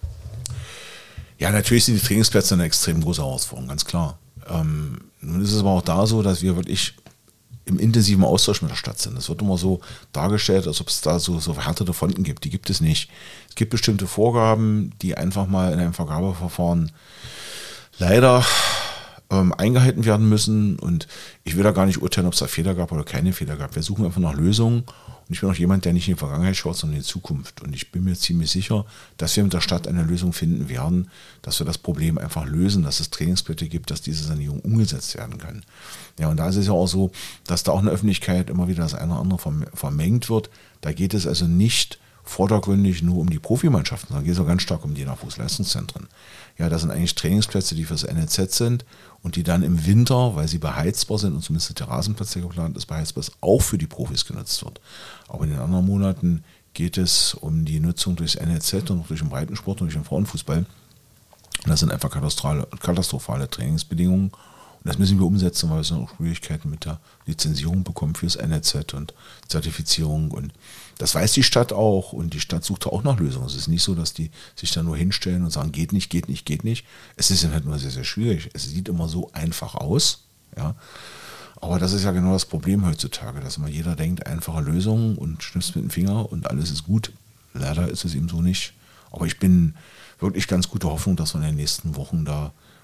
Ja, natürlich sind die Trainingsplätze eine extrem große Herausforderung, ganz klar. Nun ist es aber auch da so, dass wir wirklich im intensiven Austausch mit der Stadt sind. Es wird immer so dargestellt, als ob es da so verhärtete Fronten gibt. Die gibt es nicht. Es gibt bestimmte Vorgaben, die einfach mal in einem Vergabeverfahren leider eingehalten werden müssen. Und ich will da gar nicht urteilen, ob es da Fehler gab oder keine Fehler gab. Wir suchen einfach nach Lösungen. Und ich bin auch jemand, der nicht in die Vergangenheit schaut, sondern in die Zukunft. Und ich bin mir ziemlich sicher, dass wir mit der Stadt eine Lösung finden werden, dass wir das Problem einfach lösen, dass es Trainingsplätze gibt, dass diese Sanierung umgesetzt werden kann. Ja, und da ist es ja auch so, dass da auch in der Öffentlichkeit immer wieder das eine oder andere vermengt wird. Da geht es also nicht vordergründig nur um die Profimannschaften, sondern geht es auch ganz stark um die Nachwuchsleistungszentren. Ja, das sind eigentlich Trainingsplätze, die fürs NLZ sind und die dann im Winter, weil sie beheizbar sind und zumindest der Rasenplatz, der geplant ist, beheizbar ist, auch für die Profis genutzt wird. Aber in den anderen Monaten geht es um die Nutzung durchs NLZ und durch den Breitensport und durch den Frauenfußball. Und das sind einfach katastrophale Trainingsbedingungen. Und das müssen wir umsetzen, weil wir dann auch Schwierigkeiten mit der Lizenzierung bekommen fürs NLZ und Zertifizierung. Und das weiß die Stadt auch. Und die Stadt sucht auch nach Lösungen. Es ist nicht so, dass die sich da nur hinstellen und sagen, geht nicht, geht nicht, geht nicht. Es ist halt nur sehr, sehr schwierig. Es sieht immer so einfach aus. Ja. Aber das ist ja genau das Problem heutzutage, dass immer jeder denkt, einfache Lösungen und schnippst mit dem Finger und alles ist gut. Leider ist es eben so nicht. Aber ich bin wirklich ganz guter Hoffnung, dass wir in den nächsten Wochen da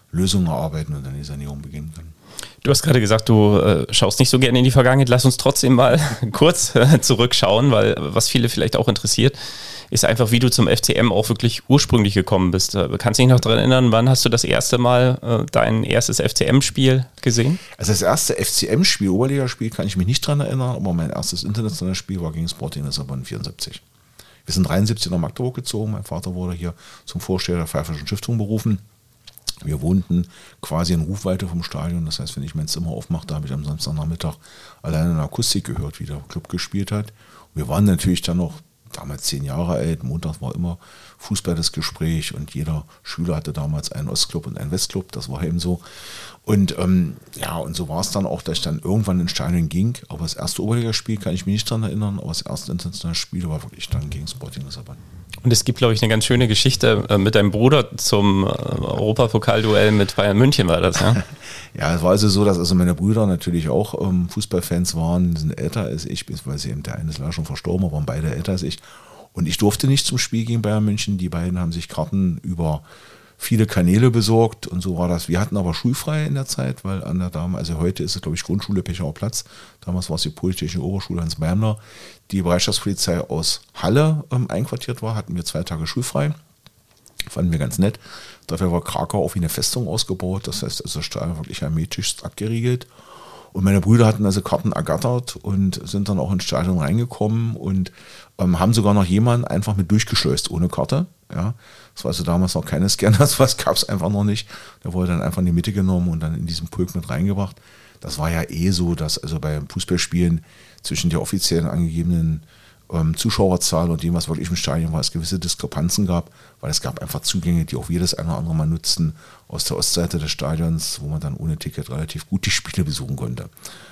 Lösungen erarbeiten und dann die Sanierung beginnen können. Du hast gerade gesagt, du schaust nicht so gerne in die Vergangenheit. Lass uns trotzdem mal kurz zurückschauen, weil was viele vielleicht auch interessiert, ist einfach, wie du zum FCM auch wirklich ursprünglich gekommen bist. Kannst du dich noch daran erinnern, wann hast du das erste Mal dein erstes FCM-Spiel gesehen? Also das erste FCM-Spiel, Oberligaspiel, kann ich mich nicht dran erinnern, aber mein erstes internationales Spiel war gegen Sporting Lissabon 74. Wir sind 73 nach Magdeburg gezogen. Mein Vater wurde hier zum Vorsteher der Pfeifferschen Stiftung berufen. Wir wohnten quasi in Rufweite vom Stadion. Das heißt, wenn ich mein Zimmer aufmachte, habe ich am Samstagnachmittag alleine eine Akustik gehört, wie der Club gespielt hat. Und wir waren natürlich dann noch damals 10 Jahre alt. Montags war immer Fußball das Gespräch und jeder Schüler hatte damals einen Ostclub und einen Westclub. Das war eben so. Und und so war es dann auch, dass ich dann irgendwann ins Stadion ging. Aber das erste Oberligaspiel kann ich mich nicht daran erinnern. Aber das erste internationale Spiel war wirklich dann gegen Sporting Lissabon. Und es gibt, glaube ich, eine ganz schöne Geschichte mit deinem Bruder zum Europapokalduell mit Bayern München, war das, ja? Ja, es war also so, dass also meine Brüder natürlich auch Fußballfans waren, die sind älter als ich, beziehungsweise eben der eine ist leider schon verstorben, aber waren beide älter als ich. Und ich durfte nicht zum Spiel gegen Bayern München. Die beiden haben sich Karten über viele Kanäle besorgt und so war das. Wir hatten aber schulfrei in der Zeit, weil an der Dame, also heute ist es, glaube ich, Grundschule Pechauer Platz. Damals war es die Polytechnische Oberschule Hans-Meimler. Die Bereitschaftspolizei aus Halle einquartiert war, hatten wir 2 Tage schulfrei. Fanden wir ganz nett. Dafür war Krakau auch wie eine Festung ausgebaut. Das heißt, also das Stadion wirklich hermetisch abgeriegelt. Und meine Brüder hatten also Karten ergattert und sind dann auch ins Stadion reingekommen und haben sogar noch jemanden einfach mit durchgeschleust ohne Karte. Ja, das war also damals noch keine Scanner, was gab es einfach noch nicht. Der wurde dann einfach in die Mitte genommen und dann in diesen Pulk mit reingebracht. Das war ja so, dass also bei Fußballspielen zwischen der offiziellen angegebenen Zuschauerzahl und dem, was wirklich im Stadion war, es gewisse Diskrepanzen gab, weil es gab einfach Zugänge, die auch jedes eine oder andere Mal nutzten aus der Ostseite des Stadions, wo man dann ohne Ticket relativ gut die Spiele besuchen konnte.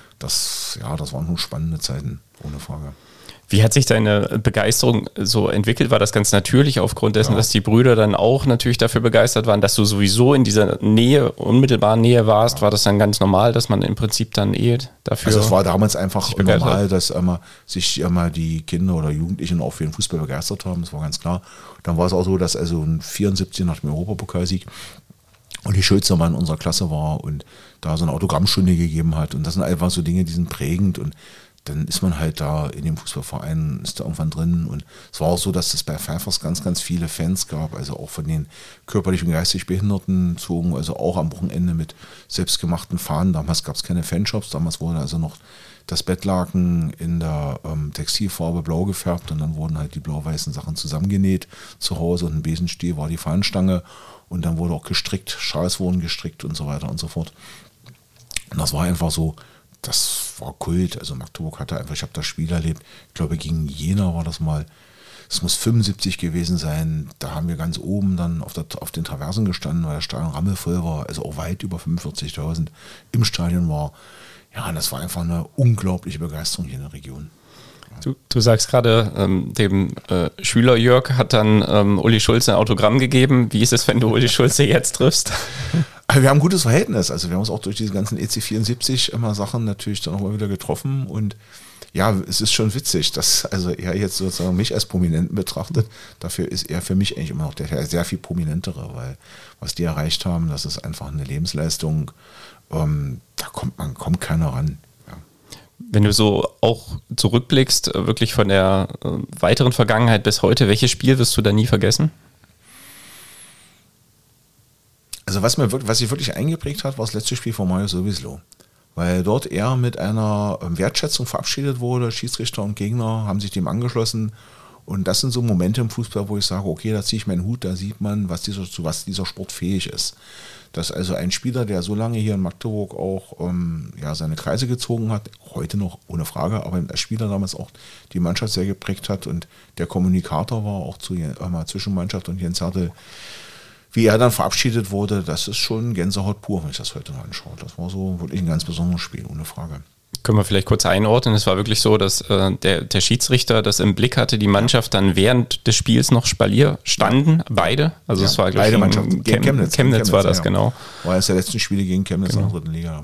Das waren schon spannende Zeiten, ohne Frage. Wie hat sich deine Begeisterung so entwickelt? War das ganz natürlich aufgrund dessen, dass die Brüder dann auch natürlich dafür begeistert waren, dass du sowieso in dieser Nähe, unmittelbaren Nähe warst? War das dann ganz normal, dass man im Prinzip dann dafür... Also es war damals einfach normal, dass sich die Kinder oder Jugendlichen auch für den Fußball begeistert haben, das war ganz klar. Dann war es auch so, dass also 74 nach dem Europapokalsieg und die Schulze mal in unserer Klasse war und da so eine Autogrammstunde gegeben hat und das sind einfach so Dinge, die sind prägend und dann ist man halt da in dem Fußballverein, ist da irgendwann drin. Und es war auch so, dass es bei Pfeifers ganz, ganz viele Fans gab, also auch von den körperlich und geistig Behinderten zogen, also auch am Wochenende mit selbstgemachten Fahnen. Damals gab es keine Fanshops, damals wurde also noch das Bettlaken in der Textilfarbe blau gefärbt und dann wurden halt die blau-weißen Sachen zusammengenäht zu Hause und ein Besenstiel war die Fahnenstange und dann wurde auch gestrickt, Schals wurden gestrickt und so weiter und so fort. Und das war einfach so, das war Kult, also Magdeburg hatte einfach, ich habe das Spiel erlebt, ich glaube gegen Jena war das mal, es muss 75 gewesen sein, da haben wir ganz oben dann auf den Traversen gestanden, weil das Stadion rammelvoll war, also auch weit über 45.000 im Stadion war. Ja, und das war einfach eine unglaubliche Begeisterung hier in der Region. Du sagst gerade, dem Schüler Jörg hat dann Uli Schulze ein Autogramm gegeben. Wie ist es, wenn du Uli Schulze jetzt triffst? Also wir haben ein gutes Verhältnis. Also wir haben uns auch durch diese ganzen EC74 immer Sachen natürlich dann auch mal wieder getroffen. Und ja, es ist schon witzig, dass also er jetzt sozusagen mich als Prominenten betrachtet. Dafür ist er für mich eigentlich immer noch der sehr viel Prominentere, weil was die erreicht haben, das ist einfach eine Lebensleistung. Da kommt keiner ran. Wenn du so auch zurückblickst, wirklich von der weiteren Vergangenheit bis heute, welches Spiel wirst du da nie vergessen? Also was sich wirklich eingeprägt hat, war das letzte Spiel von Mario Sowieso. Weil dort er mit einer Wertschätzung verabschiedet wurde, Schiedsrichter und Gegner haben sich dem angeschlossen. Und das sind so Momente im Fußball, wo ich sage, okay, da ziehe ich meinen Hut, da sieht man, zu was dieser Sport fähig ist. Dass also ein Spieler, der so lange hier in Magdeburg auch seine Kreise gezogen hat, heute noch ohne Frage, aber als Spieler damals auch die Mannschaft sehr geprägt hat und der Kommunikator war auch zwischen Mannschaft und Jens Hertel, wie er dann verabschiedet wurde, das ist schon Gänsehaut pur, wenn ich das heute noch anschaue. Das war so wirklich ein ganz besonderes Spiel, ohne Frage. Können wir vielleicht kurz einordnen. Es war wirklich so, dass der Schiedsrichter das im Blick hatte, die Mannschaft dann während des Spiels noch Spalier standen, beide. Also es war, beide Mannschaften. Chemnitz war das, ja. genau. War eines der letzten Spiele gegen Chemnitz in der 3. Liga damals.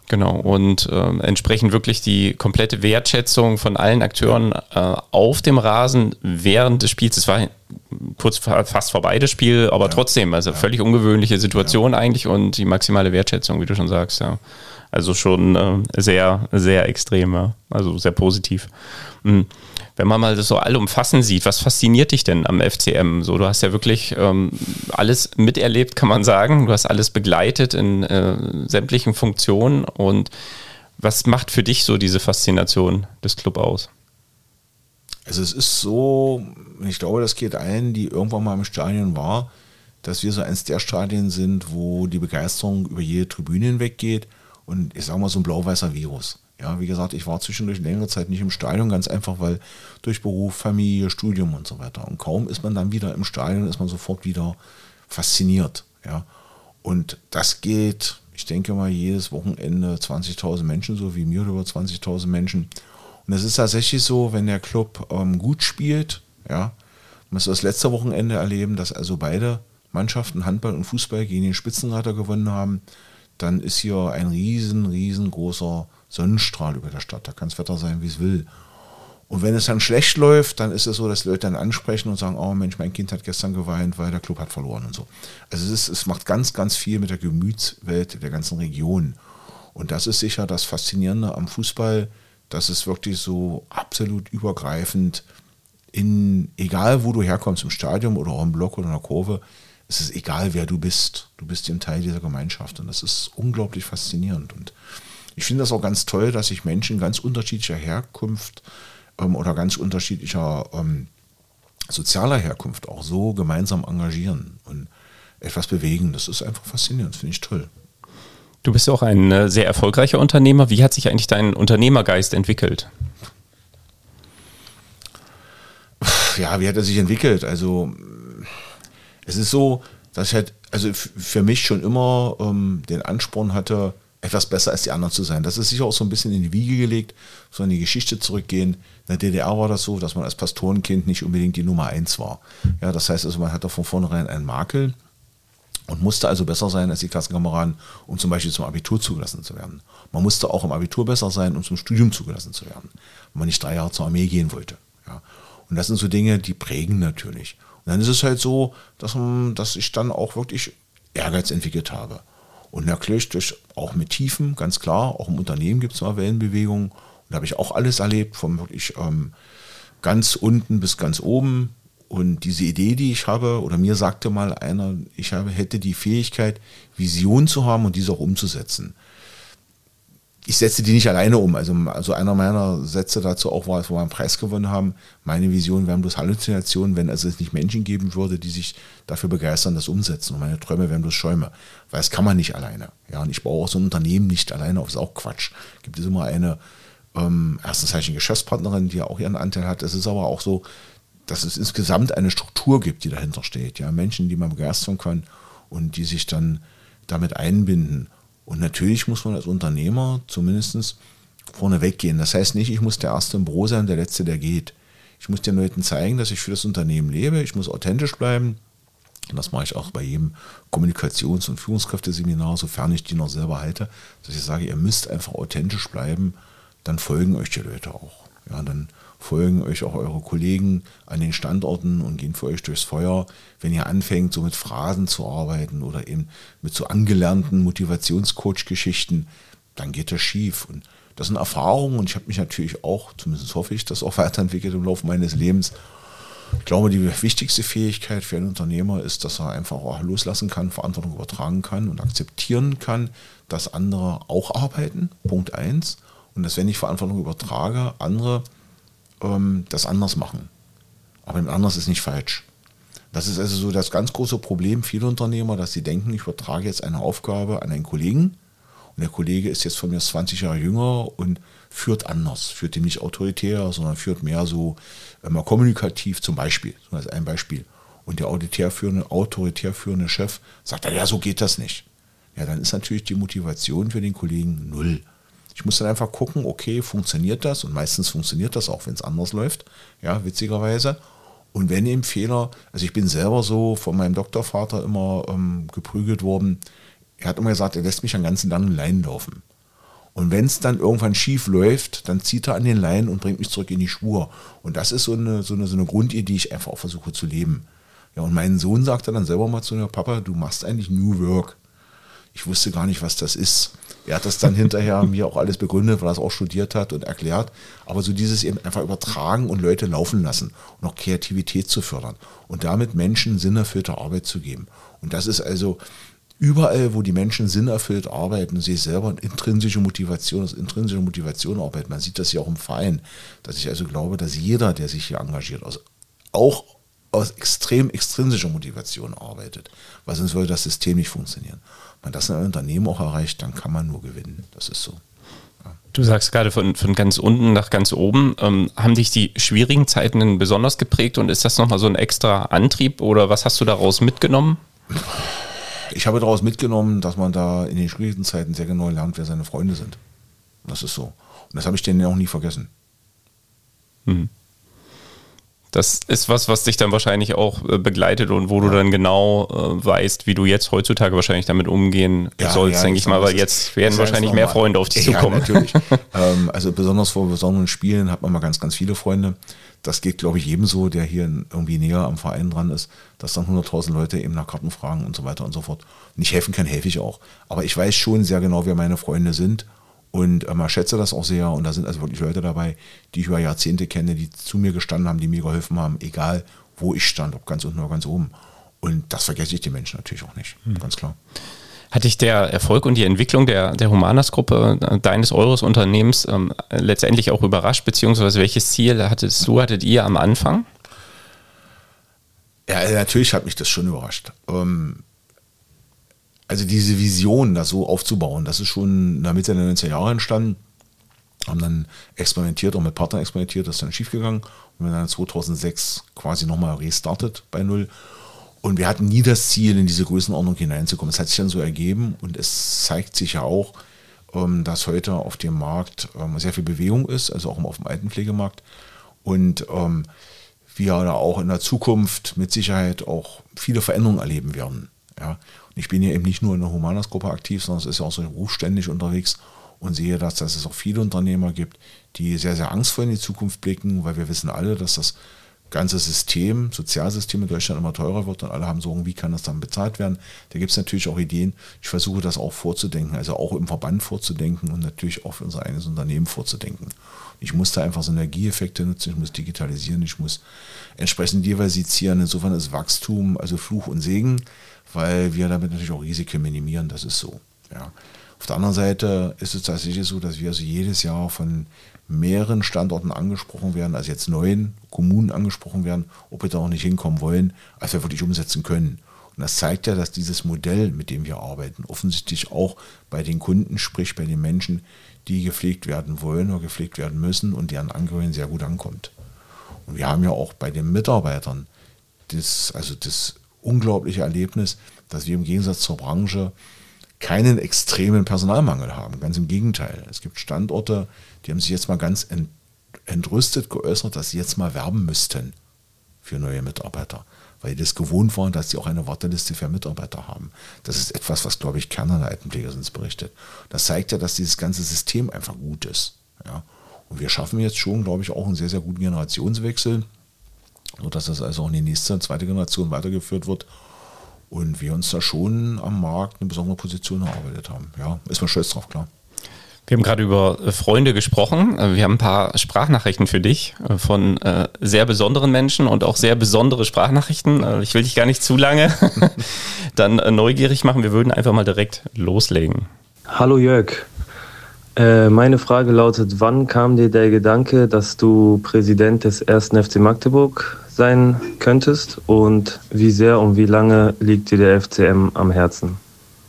Genau, und entsprechend wirklich die komplette Wertschätzung von allen Akteuren auf dem Rasen während des Spiels. Es war kurz fast vorbei, das Spiel, aber trotzdem, also völlig ungewöhnliche Situation eigentlich und die maximale Wertschätzung, wie du schon sagst, ja. Also schon sehr, sehr extrem, ja. Also sehr positiv. Wenn man mal das so allumfassend sieht, was fasziniert dich denn am FCM? So, du hast ja wirklich alles miterlebt, kann man sagen. Du hast alles begleitet in sämtlichen Funktionen. Und was macht für dich so diese Faszination des Clubs aus? Also es ist so, ich glaube, das geht allen, die irgendwann mal im Stadion war, dass wir so eins der Stadien sind, wo die Begeisterung über jede Tribüne hinweg geht. Und ich sage mal so ein blau-weißer Virus. Ja, wie gesagt, ich war zwischendurch längere Zeit nicht im Stadion, ganz einfach, weil durch Beruf, Familie, Studium und so weiter. Und kaum ist man dann wieder im Stadion, ist man sofort wieder fasziniert. Ja. Und das geht, ich denke mal, jedes Wochenende 20.000 Menschen, so wie mir über 20.000 Menschen. Und es ist tatsächlich so, wenn der Club gut spielt, ja, man muss das letzte Wochenende erleben, dass also beide Mannschaften, Handball und Fußball, gegen den Spitzenreiter gewonnen haben, dann ist hier ein riesengroßer Sonnenstrahl über der Stadt. Da kann das Wetter sein, wie es will. Und wenn es dann schlecht läuft, dann ist es so, dass Leute dann ansprechen und sagen, oh Mensch, mein Kind hat gestern geweint, weil der Club hat verloren und so. Also es macht ganz, ganz viel mit der Gemütswelt der ganzen Region. Und das ist sicher das Faszinierende am Fußball, dass es wirklich so absolut übergreifend egal wo du herkommst, im Stadion oder auch im Block oder in der Kurve, es ist egal, wer du bist. Du bist ein Teil dieser Gemeinschaft und das ist unglaublich faszinierend. Und ich finde das auch ganz toll, dass sich Menschen ganz unterschiedlicher Herkunft oder ganz unterschiedlicher sozialer Herkunft auch so gemeinsam engagieren und etwas bewegen. Das ist einfach faszinierend, das finde ich toll. Du bist ja auch ein sehr erfolgreicher Unternehmer. Wie hat sich eigentlich dein Unternehmergeist entwickelt? Ja, wie hat er sich entwickelt? Also es ist so, dass ich halt, also für mich schon immer den Ansporn hatte, etwas besser als die anderen zu sein. Das ist sicher auch so ein bisschen in die Wiege gelegt, so in die Geschichte zurückgehen. In der DDR war das so, dass man als Pastorenkind nicht unbedingt die Nummer 1 war. Ja, das heißt also, man hatte von vornherein einen Makel und musste also besser sein als die Klassenkameraden, um zum Beispiel zum Abitur zugelassen zu werden. Man musste auch im Abitur besser sein, um zum Studium zugelassen zu werden, wenn man nicht 3 Jahre zur Armee gehen wollte. Ja. Und das sind so Dinge, die prägen natürlich. Und dann ist es halt so, dass ich dann auch wirklich Ehrgeiz entwickelt habe. Und natürlich auch mit Tiefen, ganz klar, auch im Unternehmen gibt es mal Wellenbewegungen. Und da habe ich auch alles erlebt, von wirklich ganz unten bis ganz oben. Und diese Idee, die ich habe, oder mir sagte mal einer, hätte die Fähigkeit, Vision zu haben und diese auch umzusetzen. Ich setze die nicht alleine um. Also einer meiner Sätze dazu auch war, als wir einen Preis gewonnen haben, meine Vision wären bloß Halluzinationen, wenn es nicht Menschen geben würde, die sich dafür begeistern, das umsetzen. Und meine Träume wären bloß Schäume. Weil das kann man nicht alleine. Ja, und ich brauche auch so ein Unternehmen nicht alleine, das ist auch Quatsch. Gibt es immer eine, erstens eine Geschäftspartnerin, die ja auch ihren Anteil hat. Es ist aber auch so, dass es insgesamt eine Struktur gibt, die dahinter steht. Ja, Menschen, die man begeistern kann und die sich dann damit einbinden. Und natürlich muss man als Unternehmer zumindest vorne weggehen. Das heißt nicht, ich muss der Erste im Büro sein, der Letzte, der geht. Ich muss den Leuten zeigen, dass ich für das Unternehmen lebe. Ich muss authentisch bleiben. Und das mache ich auch bei jedem Kommunikations- und Führungskräfteseminar, sofern ich die noch selber halte, dass ich sage, ihr müsst einfach authentisch bleiben, dann folgen euch die Leute auch. Ja, dann folgen euch auch eure Kollegen an den Standorten und gehen für euch durchs Feuer. Wenn ihr anfängt, so mit Phrasen zu arbeiten oder eben mit so angelernten Motivationscoach-Geschichten, dann geht das schief. Und das sind Erfahrungen und ich habe mich natürlich auch, zumindest hoffe ich, das auch weiterentwickelt im Laufe meines Lebens. Ich glaube, die wichtigste Fähigkeit für einen Unternehmer ist, dass er einfach auch loslassen kann, Verantwortung übertragen kann und akzeptieren kann, dass andere auch arbeiten, Punkt 1. Und dass, wenn ich Verantwortung übertrage, andere das anders machen. Aber im anders ist nicht falsch. Das ist also so das ganz große Problem vieler Unternehmer, dass sie denken, ich übertrage jetzt eine Aufgabe an einen Kollegen und der Kollege ist jetzt von mir 20 Jahre jünger und führt anders, führt dem nicht autoritär, sondern führt mehr so kommunikativ zum Beispiel, so als ein Beispiel. Und der autoritär führende Chef sagt, ja, so geht das nicht. Ja, dann ist natürlich die Motivation für den Kollegen 0. Ich muss dann einfach gucken, okay, funktioniert das? Und meistens funktioniert das auch, wenn es anders läuft, ja, witzigerweise. Und wenn eben Fehler, also ich bin selber so von meinem Doktorvater immer geprügelt worden, er hat immer gesagt, er lässt mich an ganz langen Leinen laufen. Und wenn es dann irgendwann schief läuft, dann zieht er an den Leinen und bringt mich zurück in die Spur. Und das ist so eine Grundidee, die ich einfach auch versuche zu leben. Ja, und mein Sohn sagte dann selber mal zu mir, Papa, du machst eigentlich New Work. Ich wusste gar nicht, was das ist. Er hat das dann hinterher mir auch alles begründet, weil er es auch studiert hat und erklärt. Aber so dieses eben einfach übertragen und Leute laufen lassen und auch Kreativität zu fördern und damit Menschen sinnerfüllte Arbeit zu geben. Und das ist also überall, wo die Menschen sinnerfüllt arbeiten, sehe ich selber eine intrinsische Motivation, arbeiten. Man sieht das ja auch im Verein, dass ich also glaube, dass jeder, der sich hier engagiert, auch aus extrem extrinsischer Motivation arbeitet, weil sonst würde das System nicht funktionieren. Wenn man das in einem Unternehmen auch erreicht, dann kann man nur gewinnen. Das ist so. Ja. Du sagst gerade von ganz unten nach ganz oben. Haben dich die schwierigen Zeiten denn besonders geprägt und ist das nochmal so ein extra Antrieb oder was hast du daraus mitgenommen? Ich habe daraus mitgenommen, dass man da in den schwierigen Zeiten sehr genau lernt, wer seine Freunde sind. Das ist so. Und das habe ich denen auch nie vergessen. Mhm. Das ist was dich dann wahrscheinlich auch begleitet und wo du dann genau weißt, wie du jetzt heutzutage wahrscheinlich damit umgehen sollst, denke ich mal, weil jetzt werden wahrscheinlich mehr Freunde auf dich zukommen. Ja, natürlich. Also besonders vor besonderen Spielen hat man mal ganz, ganz viele Freunde. Das geht, glaube ich, jedem so, der hier irgendwie näher am Verein dran ist, dass dann 100.000 Leute eben nach Karten fragen und so weiter und so fort. Und ich helfen kann, helfe ich auch. Aber ich weiß schon sehr genau, wer meine Freunde sind. Und man schätze das auch sehr. Und da sind also wirklich Leute dabei, die ich über Jahrzehnte kenne, die zu mir gestanden haben, die mir geholfen haben, egal wo ich stand, ob ganz unten oder ganz oben. Und das vergesse ich den Menschen natürlich auch nicht, ganz klar. Hat dich der Erfolg und die Entwicklung der Humanas-Gruppe, eures Unternehmens, letztendlich auch überrascht, beziehungsweise welches Ziel hattet ihr am Anfang? Ja, natürlich hat mich das schon überrascht. Also diese Vision, das so aufzubauen, das ist schon in der Mitte der 90er Jahre entstanden. Haben dann experimentiert, auch mit Partnern experimentiert, das ist dann schiefgegangen. Und wir dann 2006 quasi nochmal restartet bei Null. Und wir hatten nie das Ziel, in diese Größenordnung hineinzukommen. Es hat sich dann so ergeben und es zeigt sich ja auch, dass heute auf dem Markt sehr viel Bewegung ist, also auch auf dem Altenpflegemarkt. Und wir da auch in der Zukunft mit Sicherheit auch viele Veränderungen erleben werden. Ja. Und ich bin hier eben nicht nur in der Humanas-Gruppe aktiv, sondern es ist ja auch so berufsständig unterwegs und sehe, dass es auch viele Unternehmer gibt, die sehr, sehr angstvoll in die Zukunft blicken, weil wir wissen alle, dass das ganze System, Sozialsystem in Deutschland immer teurer wird und alle haben Sorgen, wie kann das dann bezahlt werden. Da gibt es natürlich auch Ideen. Ich versuche das auch vorzudenken, also auch im Verband vorzudenken und natürlich auch für unser eigenes Unternehmen vorzudenken. Ich muss da einfach Synergieeffekte nutzen, ich muss digitalisieren, ich muss entsprechend diversifizieren. Insofern ist Wachstum also Fluch und Segen, weil wir damit natürlich auch Risiken minimieren, das ist so. Ja. Auf der anderen Seite ist es tatsächlich so, dass wir also jedes Jahr von mehreren Standorten angesprochen werden, also jetzt 9 Kommunen angesprochen werden, ob wir da auch nicht hinkommen wollen, als wir wirklich umsetzen können. Und das zeigt ja, dass dieses Modell, mit dem wir arbeiten, offensichtlich auch bei den Kunden, sprich bei den Menschen, die gepflegt werden wollen oder gepflegt werden müssen und deren Angehörigen sehr gut ankommt. Und wir haben ja auch bei den Mitarbeitern das unglaubliche Erlebnis, dass wir im Gegensatz zur Branche keinen extremen Personalmangel haben. Ganz im Gegenteil. Es gibt Standorte, die haben sich jetzt mal ganz entrüstet geäußert, dass sie jetzt mal werben müssten für neue Mitarbeiter, weil die das gewohnt waren, dass sie auch eine Warteliste für Mitarbeiter haben. Das ist etwas, was, glaube ich, Kerner der Altenpflege uns berichtet. Das zeigt ja, dass dieses ganze System einfach gut ist. Ja. Und wir schaffen jetzt schon, glaube ich, auch einen sehr, sehr guten Generationswechsel, sodass das also auch in die nächste, zweite Generation weitergeführt wird. Und wir uns da schon am Markt eine besondere Position erarbeitet haben. Ja, ist man stolz drauf, klar. Wir haben gerade über Freunde gesprochen. Wir haben ein paar Sprachnachrichten für dich von sehr besonderen Menschen und auch sehr besondere Sprachnachrichten. Ich will dich gar nicht zu lange dann neugierig machen. Wir würden einfach mal direkt loslegen. Hallo Jörg. Meine Frage lautet, wann kam dir der Gedanke, dass du Präsident des 1. FC Magdeburg sein könntest und wie sehr und wie lange liegt dir der FCM am Herzen?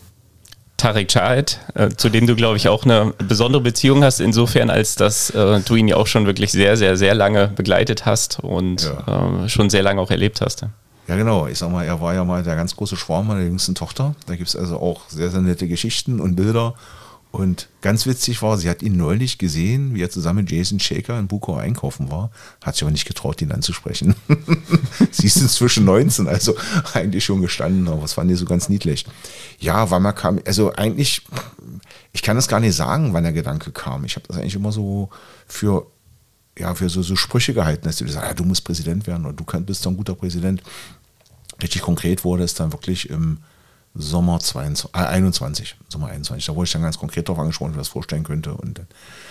Tarek Chahed, zu dem du, glaube ich, auch eine besondere Beziehung hast, insofern, als dass du ihn ja auch schon wirklich sehr, sehr, sehr lange begleitet hast und schon sehr lange auch erlebt hast. Ja, genau. Ich sag mal, er war ja mal der ganz große Schwarm meiner jüngsten Tochter. Da gibt es also auch sehr, sehr nette Geschichten und Bilder. Und ganz witzig war, sie hat ihn neulich gesehen, wie er zusammen mit Jason Shaker in Bukow einkaufen war, hat sich aber nicht getraut, ihn anzusprechen. Sie ist inzwischen 19, also eigentlich schon gestanden, aber das fand ich so ganz niedlich. Ja, weil man kam, also eigentlich Ich kann das gar nicht sagen, wann der Gedanke kam. Ich habe das eigentlich immer so für so Sprüche gehalten, dass die sagen, ja, du musst Präsident werden oder du bist doch ein guter Präsident. Richtig konkret wurde es dann wirklich im Sommer 21. Da wurde ich dann ganz konkret darauf angesprochen, wie ich mir das vorstellen könnte. Und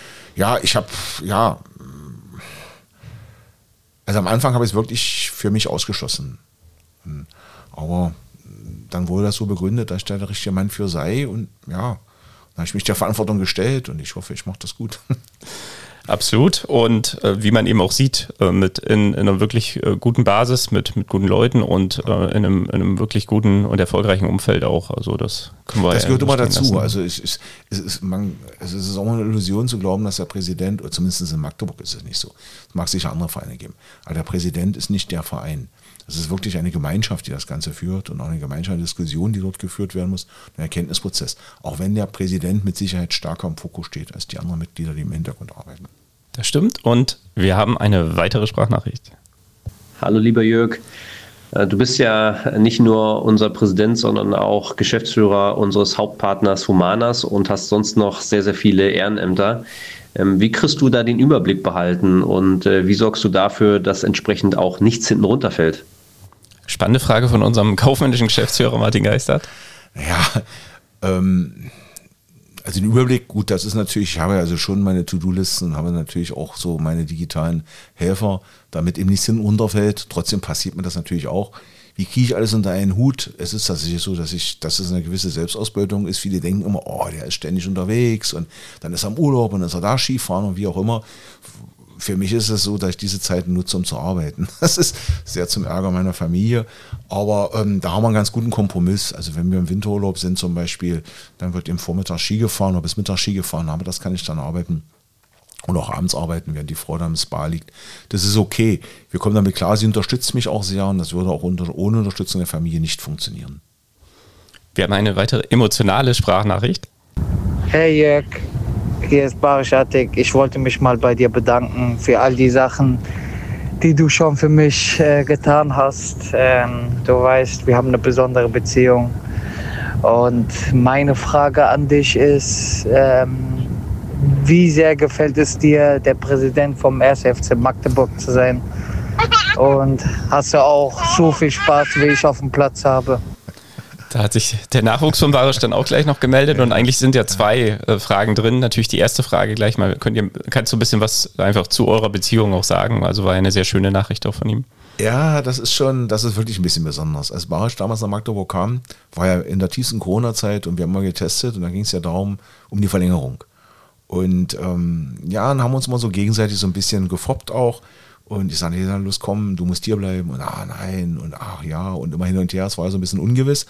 also am Anfang habe ich es wirklich für mich ausgeschlossen. Aber dann wurde das so begründet, dass ich da der richtige Mann für sei. Und ja, dann habe ich mich der Verantwortung gestellt und ich hoffe, ich mache das gut. Absolut. Und wie man eben auch sieht, in einer wirklich guten Basis, mit guten Leuten und in einem wirklich guten und erfolgreichen Umfeld auch. Also das können wir. Das gehört immer dazu. Lassen. Also es ist auch eine Illusion zu glauben, dass der Präsident, oder zumindest in Magdeburg ist es nicht so. Es mag sicher andere Vereine geben. Aber der Präsident ist nicht der Verein. Es ist wirklich eine Gemeinschaft, die das Ganze führt und auch eine gemeinschaftliche Diskussion, die dort geführt werden muss, ein Erkenntnisprozess. Auch wenn der Präsident mit Sicherheit stärker im Fokus steht als die anderen Mitglieder, die im Hintergrund arbeiten. Das stimmt und wir haben eine weitere Sprachnachricht. Hallo lieber Jörg, du bist ja nicht nur unser Präsident, sondern auch Geschäftsführer unseres Hauptpartners Humanas und hast sonst noch sehr, sehr viele Ehrenämter. Wie kriegst du da den Überblick behalten und wie sorgst du dafür, dass entsprechend auch nichts hinten runterfällt? Spannende Frage von unserem kaufmännischen Geschäftsführer Martin Geistert. Ja, also den Überblick, gut, das ist natürlich, ich habe also schon meine To-Do-Listen und habe natürlich auch so meine digitalen Helfer, damit eben nichts hinten runterfällt. Trotzdem passiert mir das natürlich auch. Wie kriege ich alles unter einen Hut? Es ist tatsächlich so, dass es eine gewisse Selbstausbeutung ist. Viele denken immer, oh, der ist ständig unterwegs und dann ist er im Urlaub und dann ist er da Skifahren und wie auch immer. Für mich ist es so, dass ich diese Zeit nutze, um zu arbeiten. Das ist sehr zum Ärger meiner Familie. Aber da haben wir einen ganz guten Kompromiss. Also wenn wir im Winterurlaub sind zum Beispiel, dann wird im Vormittag Ski gefahren oder bis Mittag Ski gefahren. Aber das kann ich dann arbeiten. Und auch abends arbeiten, während die Frau da im Spa liegt. Das ist okay. Wir kommen damit klar, sie unterstützt mich auch sehr und das würde auch ohne Unterstützung der Familie nicht funktionieren. Wir haben eine weitere emotionale Sprachnachricht. Hey Jörg, hier ist Barisch Attik. Ich wollte mich mal bei dir bedanken für all die Sachen, die du schon für mich getan hast. Du weißt, wir haben eine besondere Beziehung. Und meine Frage an dich ist, wie sehr gefällt es dir, der Präsident vom 1. FC Magdeburg zu sein? Und hast du auch so viel Spaß, wie ich auf dem Platz habe? Da hat sich der Nachwuchs von Barisch dann auch gleich noch gemeldet und eigentlich sind ja zwei Fragen drin. Natürlich die erste Frage gleich mal. Kannst du ein bisschen was einfach zu eurer Beziehung auch sagen? Also war eine sehr schöne Nachricht auch von ihm. Ja, das ist wirklich ein bisschen besonders. Als Barisch damals nach Magdeburg kam, war ja in der tiefsten Corona-Zeit und wir haben mal getestet und da ging es ja darum, um die Verlängerung. Und dann haben wir uns mal so gegenseitig so ein bisschen gefoppt auch. Und ich sagte, hey, los komm, du musst hier bleiben. Und nein und ach ja und immer hin und her. Es war so ein bisschen ungewiss.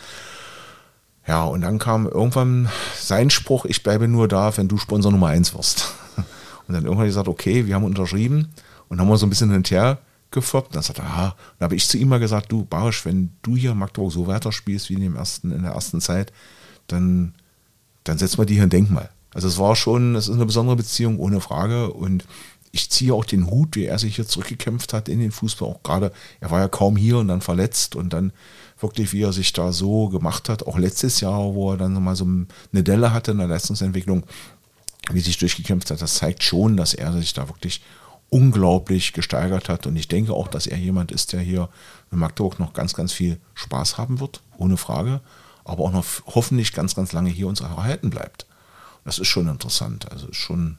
Ja, und dann kam irgendwann sein Spruch, ich bleibe nur da, wenn du Sponsor Nummer 1 wirst. Und dann irgendwann gesagt, okay, wir haben unterschrieben und haben wir so ein bisschen hin und her gefoppt. Und dann sagte er, dann habe ich zu ihm mal gesagt, du Barisch, wenn du hier in Magdeburg so weiterspielst wie in der ersten Zeit, dann setzen wir dir hier ein Denkmal. Also es ist eine besondere Beziehung, ohne Frage. Und ich ziehe auch den Hut, wie er sich hier zurückgekämpft hat in den Fußball. Auch gerade, er war ja kaum hier und dann verletzt und dann wirklich, wie er sich da so gemacht hat. Auch letztes Jahr, wo er dann mal so eine Delle hatte in der Leistungsentwicklung, wie sich durchgekämpft hat. Das zeigt schon, dass er sich da wirklich unglaublich gesteigert hat. Und ich denke auch, dass er jemand ist, der hier in Magdeburg noch ganz, ganz viel Spaß haben wird, ohne Frage. Aber auch noch hoffentlich ganz, ganz lange hier uns erhalten bleibt. Das ist schon interessant. Also ist schon,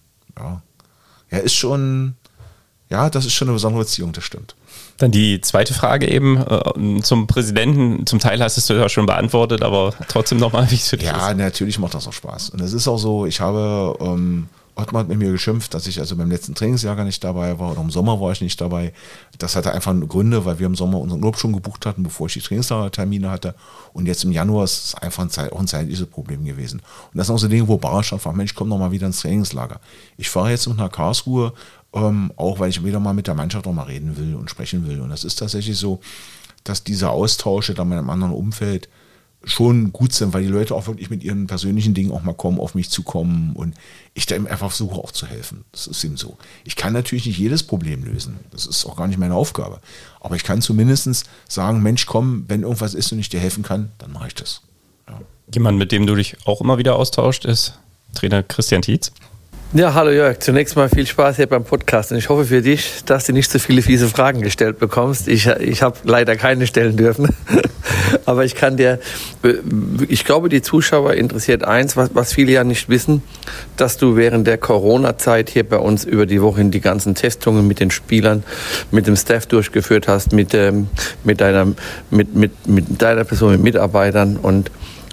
das ist schon eine besondere Beziehung, das stimmt. Dann die zweite Frage eben zum Präsidenten. Zum Teil hast du ja schon beantwortet, aber trotzdem nochmal, wie es für dich ist. Ja, natürlich macht das auch Spaß. Und es ist auch so, ich habe, Ottmar hat mit mir geschimpft, dass ich also beim letzten Trainingsjahr gar nicht dabei war oder im Sommer war ich nicht dabei. Das hatte einfach Gründe, weil wir im Sommer unseren Urlaub schon gebucht hatten, bevor ich die Trainingstermine hatte. Und jetzt im Januar ist es einfach auch ein zeitliches Problem gewesen. Und das sind auch so Dinge, wo Barisch einfach, Mensch, komm noch mal wieder ins Trainingslager. Ich fahre jetzt noch nach Karlsruhe, auch weil ich wieder mal mit der Mannschaft noch mal reden will und sprechen will. Und das ist tatsächlich so, dass diese Austausche dann in einem anderen Umfeld schon gut sind, weil die Leute auch wirklich mit ihren persönlichen Dingen auch mal kommen, auf mich zukommen und ich da eben einfach versuche auch zu helfen. Das ist eben so. Ich kann natürlich nicht jedes Problem lösen. Das ist auch gar nicht meine Aufgabe. Aber ich kann zumindest sagen, Mensch, komm, wenn irgendwas ist und ich dir helfen kann, dann mache ich das. Ja. Jemand, mit dem du dich auch immer wieder austauscht, ist Trainer Christian Tietz. Ja, hallo Jörg. Zunächst mal viel Spaß hier beim Podcast und ich hoffe für dich, dass du nicht so viele fiese Fragen gestellt bekommst. Ich habe leider keine stellen dürfen, aber ich glaube, die Zuschauer interessiert eins, was viele ja nicht wissen, dass du während der Corona-Zeit hier bei uns über die Woche die ganzen Testungen mit den Spielern, mit dem Staff durchgeführt hast, mit deiner Person, mit Mitarbeitern und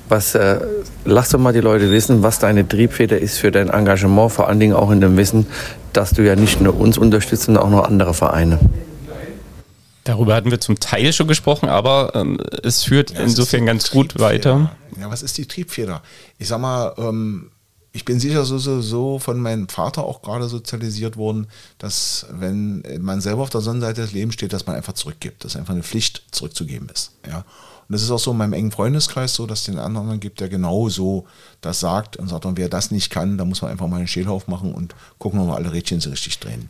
lass doch mal die Leute wissen, was deine Triebfeder ist für dein Engagement, vor allen Dingen auch in dem Wissen, dass du ja nicht nur uns unterstützt, sondern auch noch andere Vereine. Darüber hatten wir zum Teil schon gesprochen, aber es führt insofern ganz gut weiter. Ja, was ist die Triebfeder? Ich sag mal, ich bin sicher so von meinem Vater auch gerade sozialisiert worden, dass wenn man selber auf der Sonnenseite des Lebens steht, dass man einfach zurückgibt, dass einfach eine Pflicht zurückzugeben ist. Ja. Und das ist auch so in meinem engen Freundeskreis so, dass es den anderen gibt, der genau so das sagt und sagt, und wer das nicht kann, da muss man einfach mal einen Schädel aufmachen und gucken, ob wir alle Rädchen so richtig drehen.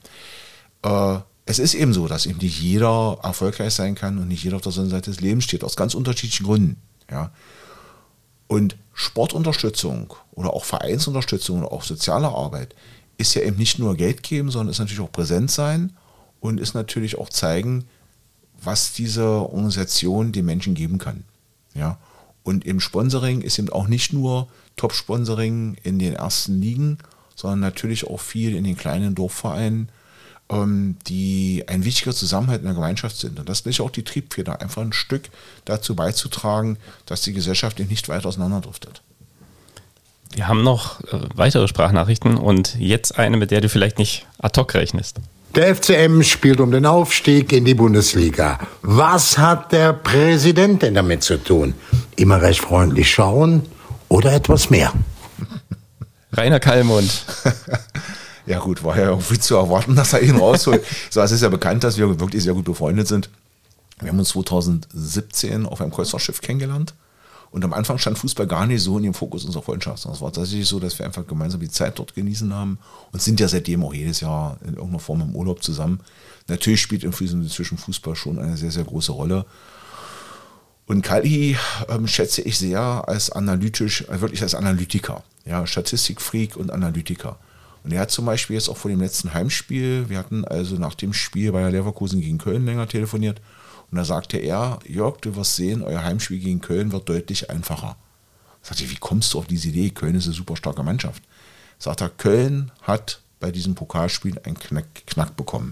Es ist eben so, dass eben nicht jeder erfolgreich sein kann und nicht jeder auf der Sonnenseite des Lebens steht, aus ganz unterschiedlichen Gründen. Ja. Und Sportunterstützung oder auch Vereinsunterstützung oder auch soziale Arbeit ist ja eben nicht nur Geld geben, sondern ist natürlich auch präsent sein und ist natürlich auch zeigen, was diese Organisation den Menschen geben kann. Ja? Und im Sponsoring ist eben auch nicht nur Top-Sponsoring in den ersten Ligen, sondern natürlich auch viel in den kleinen Dorfvereinen, die ein wichtiger Zusammenhalt in der Gemeinschaft sind. Und das ist auch die Triebfeder, einfach ein Stück dazu beizutragen, dass die Gesellschaft nicht weiter auseinanderdriftet. Wir haben noch weitere Sprachnachrichten und jetzt eine, mit der du vielleicht nicht ad hoc rechnest. Der FCM spielt um den Aufstieg in die Bundesliga. Was hat der Präsident denn damit zu tun? Immer recht freundlich schauen oder etwas mehr? Rainer Kallmund. Ja gut, war ja irgendwie zu erwarten, dass er ihn rausholt. So, es ist ja bekannt, dass wir wirklich sehr gut befreundet sind. Wir haben uns 2017 auf einem Kreuzfahrtschiff kennengelernt. Und am Anfang stand Fußball gar nicht so in dem Fokus unserer Freundschaft. Es war tatsächlich so, dass wir einfach gemeinsam die Zeit dort genießen haben und sind ja seitdem auch jedes Jahr in irgendeiner Form im Urlaub zusammen. Natürlich spielt inzwischen Fußball schon eine sehr, sehr große Rolle. Und Kalli schätze ich sehr als wirklich als Analytiker. Ja, Statistikfreak und Analytiker. Und er hat zum Beispiel jetzt auch vor dem letzten Heimspiel, wir hatten also nach dem Spiel Bayer Leverkusen gegen Köln länger telefoniert, und da sagte er, Jörg, du wirst sehen, euer Heimspiel gegen Köln wird deutlich einfacher. Da sagte ich, wie kommst du auf diese Idee? Köln ist eine super starke Mannschaft. Sagt er, Köln hat bei diesem Pokalspiel einen Knack bekommen.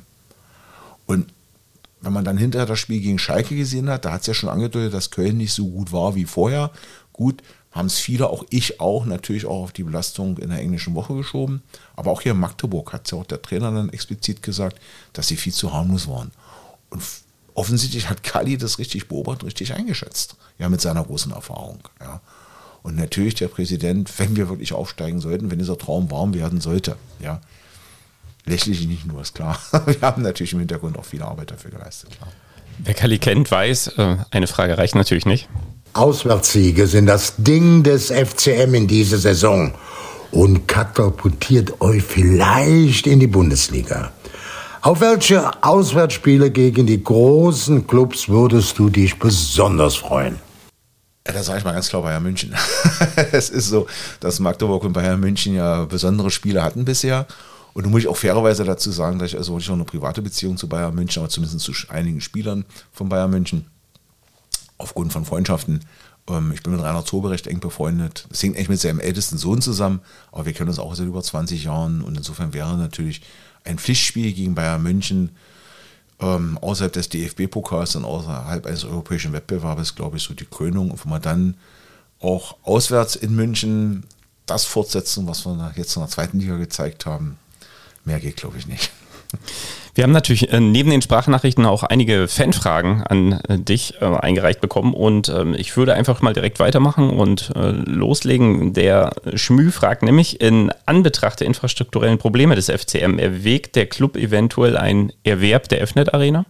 Und wenn man dann hinterher das Spiel gegen Schalke gesehen hat, da hat es ja schon angedeutet, dass Köln nicht so gut war wie vorher. Gut, haben es viele, auch ich auch, natürlich auch auf die Belastung in der englischen Woche geschoben. Aber auch hier in Magdeburg hat ja auch der Trainer dann explizit gesagt, dass sie viel zu harmlos waren. Und offensichtlich hat Kalli das richtig beobachtet, richtig eingeschätzt, ja, mit seiner großen Erfahrung. Ja. Und natürlich der Präsident, wenn wir wirklich aufsteigen sollten, wenn dieser Traum warm werden sollte, ja, lächle ich nicht nur, ist klar. Wir haben natürlich im Hintergrund auch viel Arbeit dafür geleistet. Klar. Wer Kalli kennt, weiß, eine Frage reicht natürlich nicht. Auswärtssiege sind das Ding des FCM in dieser Saison und katapultiert euch vielleicht in die Bundesliga. Auf welche Auswärtsspiele gegen die großen Clubs würdest du dich besonders freuen? Ja, da sage ich mal ganz klar Bayern München. Es ist so, dass Magdeburg und Bayern München ja besondere Spiele hatten bisher. Und da muss ich auch fairerweise dazu sagen, dass ich also wirklich noch eine private Beziehung zu Bayern München, aber zumindest zu einigen Spielern von Bayern München, aufgrund von Freundschaften. Ich bin mit Rainer Zoberecht eng befreundet. Das hängt eigentlich mit seinem ältesten Sohn zusammen, aber wir kennen uns auch seit über 20 Jahren und insofern wäre natürlich ein Pflichtspiel gegen Bayern München außerhalb des DFB-Pokals und außerhalb eines europäischen Wettbewerbs, glaube ich, so die Krönung. Und wenn wir dann auch auswärts in München das fortsetzen, was wir jetzt in der zweiten Liga gezeigt haben, mehr geht, glaube ich, nicht. Wir haben natürlich neben den Sprachnachrichten auch einige Fanfragen an dich eingereicht bekommen und ich würde einfach mal direkt weitermachen und loslegen. Der Schmü fragt nämlich, in Anbetracht der infrastrukturellen Probleme des FCM, erwägt der Club eventuell einen Erwerb der F-Net Arena?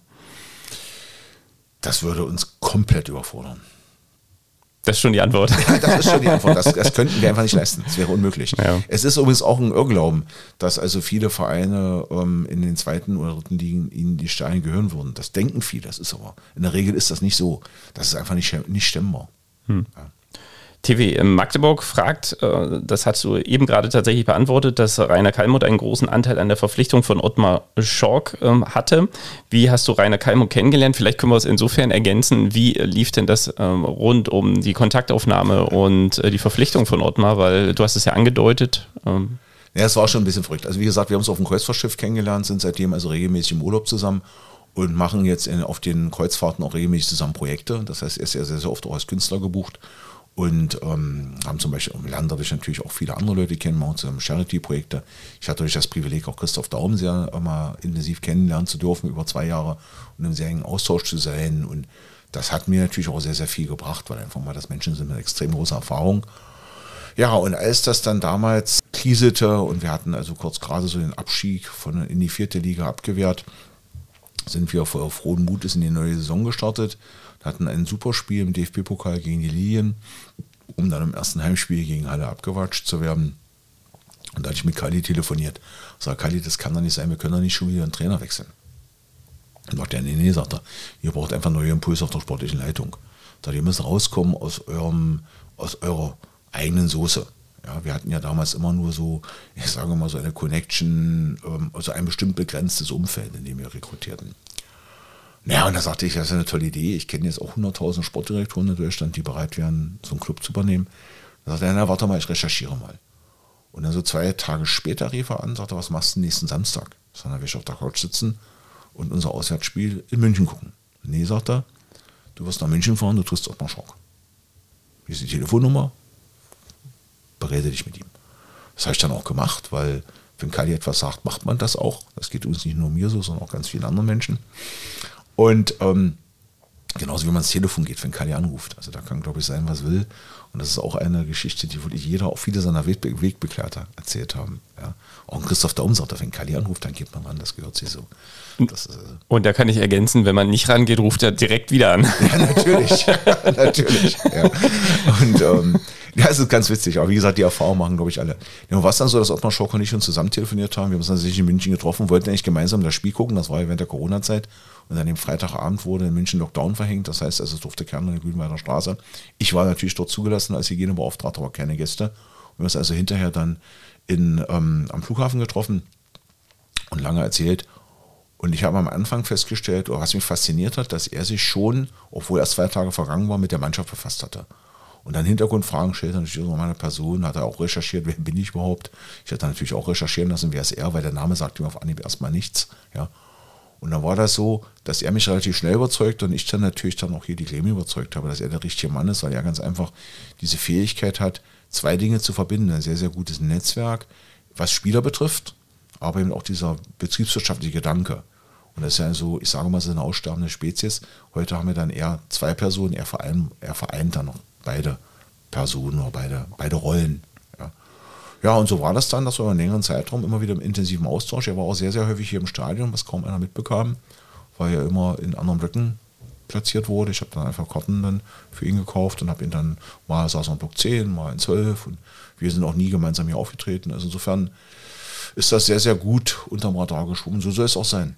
Das würde uns komplett überfordern. Das ist schon die Antwort. Ja, das ist schon die Antwort. Das könnten wir einfach nicht leisten. Das wäre unmöglich. Ja. Es ist übrigens auch ein Irrglauben, dass also viele Vereine in den zweiten oder dritten Ligen ihnen die Steine gehören würden. Das denken viele. Das ist aber in der Regel ist das nicht so. Das ist einfach nicht stemmbar. Ja. TV Magdeburg fragt, das hast du eben gerade tatsächlich beantwortet, dass Rainer Kallmund einen großen Anteil an der Verpflichtung von Ottmar Schork hatte. Wie hast du Rainer Kallmund kennengelernt? Vielleicht können wir es insofern ergänzen. Wie lief denn das rund um die Kontaktaufnahme und die Verpflichtung von Ottmar? Weil du hast es ja angedeutet. Ja, es war schon ein bisschen verrückt. Also wie gesagt, wir haben uns auf dem Kreuzfahrtschiff kennengelernt, sind seitdem also regelmäßig im Urlaub zusammen und machen jetzt auf den Kreuzfahrten auch regelmäßig zusammen Projekte. Das heißt, er ist ja sehr, sehr oft auch als Künstler gebucht. Und haben zum Beispiel, lernen dadurch natürlich auch viele andere Leute kennen, machen zusammen Charity-Projekte. Ich hatte durch das Privileg, auch Christoph Daum sehr mal intensiv kennenlernen zu dürfen, über 2 Jahre und im sehr engen Austausch zu sein. Und das hat mir natürlich auch sehr, sehr viel gebracht, weil einfach mal das Menschen sind mit extrem großer Erfahrung. Ja, und als das dann damals kriselte und wir hatten also kurz gerade so den Abstieg in die 4. Liga abgewehrt, sind wir voll frohen Mutes in die neue Saison gestartet. Hatten ein super Spiel im DFB-Pokal gegen die Lilien, um dann im ersten Heimspiel gegen Halle abgewatscht zu werden. Und da hatte ich mit Kalli telefoniert. Sag, Kalli, das kann doch nicht sein, wir können doch nicht schon wieder einen Trainer wechseln. Und sagt er, nee, sagt er, ihr braucht einfach neue Impulse auf der sportlichen Leitung. Da ihr müsst rauskommen aus eurer eigenen Soße. Ja, wir hatten ja damals immer nur so, ich sage mal so eine Connection, also ein bestimmt begrenztes Umfeld, in dem wir rekrutierten. Ja, und da sagte ich, das ist eine tolle Idee. Ich kenne jetzt auch 100.000 Sportdirektoren in Deutschland, die bereit wären, so einen Club zu übernehmen. Da sagte er, na, warte mal, ich recherchiere mal. Und dann so 2 Tage später rief er an, sagte, was machst du nächsten Samstag? Sondern wir auf der Couch sitzen und unser Auswärtsspiel in München gucken. Nee, sagt er, du wirst nach München fahren, du triffst Ottmar Schork. Hier ist die Telefonnummer, berede dich mit ihm. Das habe ich dann auch gemacht, weil wenn Kalli etwas sagt, macht man das auch. Das geht uns nicht nur mir so, sondern auch ganz vielen anderen Menschen. Und genauso wie man ins Telefon geht, wenn Kalli anruft. Also da kann, glaube ich, sein, was will. Und das ist auch eine Geschichte, die wirklich jeder, auch viele seiner Wegbegleiter erzählt haben. Ja. Auch Christoph Daum sagt, wenn Kalli anruft, dann geht man ran, das gehört sich so. Das ist, und da kann ich ergänzen, wenn man nicht rangeht, ruft er direkt wieder an. Ja, natürlich. Natürlich. Ja. Und ja, es ist ganz witzig. Aber wie gesagt, die Erfahrung machen, glaube ich, alle. Ja, war es dann so, dass Ottmar Schork und ich uns zusammen telefoniert haben. Wir haben uns natürlich in München getroffen, wollten eigentlich gemeinsam das Spiel gucken. Das war ja während der Corona-Zeit. Und an dem Freitagabend wurde in München Lockdown verhängt. Das heißt, es durfte keiner in der Grünwalder Straße. Ich war natürlich dort zugelassen als Hygienebeauftragter, aber keine Gäste. Wir haben uns also hinterher dann am Flughafen getroffen und lange erzählt. Und ich habe am Anfang festgestellt, oder was mich fasziniert hat, dass er sich schon, obwohl erst 2 Tage vergangen war, mit der Mannschaft befasst hatte. Und dann Hintergrundfragen stellt natürlich über meine Person, hat er auch recherchiert, wer bin ich überhaupt. Ich hatte natürlich auch recherchieren lassen, wer ist er, weil der Name sagt ihm auf Anhieb erstmal nichts. Ja. Und dann war das so, dass er mich relativ schnell überzeugt und ich dann natürlich dann auch hier die Clemi überzeugt habe, dass er der richtige Mann ist, weil er ganz einfach diese Fähigkeit hat, 2 Dinge zu verbinden. Ein sehr, sehr gutes Netzwerk, was Spieler betrifft, aber eben auch dieser betriebswirtschaftliche Gedanke. Und das ist ja so, ich sage mal, so eine aussterbende Spezies. Heute haben wir dann eher 2 Personen, er vereint dann noch beide Personen oder beide Rollen. Ja, und so war das dann, dass wir über einen längeren Zeitraum immer wieder im intensiven Austausch, er war auch sehr, sehr häufig hier im Stadion, was kaum einer mitbekam, weil er immer in anderen Blöcken platziert wurde. Ich habe dann einfach Karten dann für ihn gekauft und habe ihn dann, mal saß er in Block 10, mal in 12 und wir sind auch nie gemeinsam hier aufgetreten. Also insofern ist das sehr, sehr gut unterm Radar geschoben. So soll es auch sein.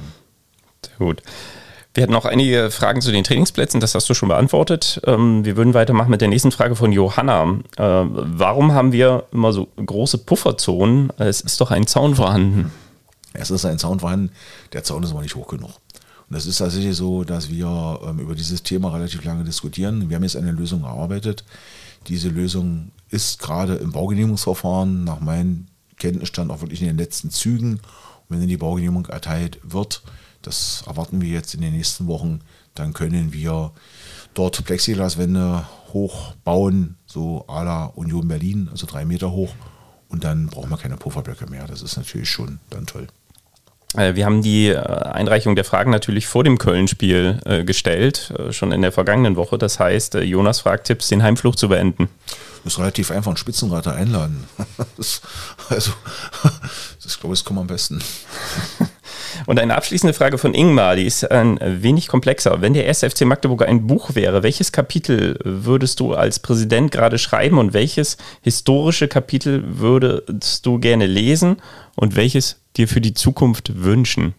Sehr gut. Wir hatten noch einige Fragen zu den Trainingsplätzen, das hast du schon beantwortet. Wir würden weitermachen mit der nächsten Frage von Johanna. Warum haben wir immer so große Pufferzonen? Es ist doch ein Zaun vorhanden. Es ist ein Zaun vorhanden, der Zaun ist aber nicht hoch genug. Und das ist tatsächlich so, dass wir über dieses Thema relativ lange diskutieren. Wir haben jetzt eine Lösung erarbeitet. Diese Lösung ist gerade im Baugenehmigungsverfahren nach meinem Kenntnisstand auch wirklich in den letzten Zügen. Und wenn dann die Baugenehmigung erteilt wird, das erwarten wir jetzt in den nächsten Wochen, dann können wir dort Plexiglaswände hochbauen, so à la Union Berlin, also 3 Meter hoch. Und dann brauchen wir keine Pufferblöcke mehr. Das ist natürlich schon dann toll. Wir haben die Einreichung der Fragen natürlich vor dem Köln-Spiel gestellt, schon in der vergangenen Woche. Das heißt, Jonas fragt Tipps, den Heimflug zu beenden. Das ist relativ einfach, einen Spitzenreiter einladen. Ich glaube, das kommt am besten. Und eine abschließende Frage von Ingmar, die ist ein wenig komplexer. Wenn der 1. FC Magdeburg ein Buch wäre, welches Kapitel würdest du als Präsident gerade schreiben und welches historische Kapitel würdest du gerne lesen und welches dir für die Zukunft wünschen?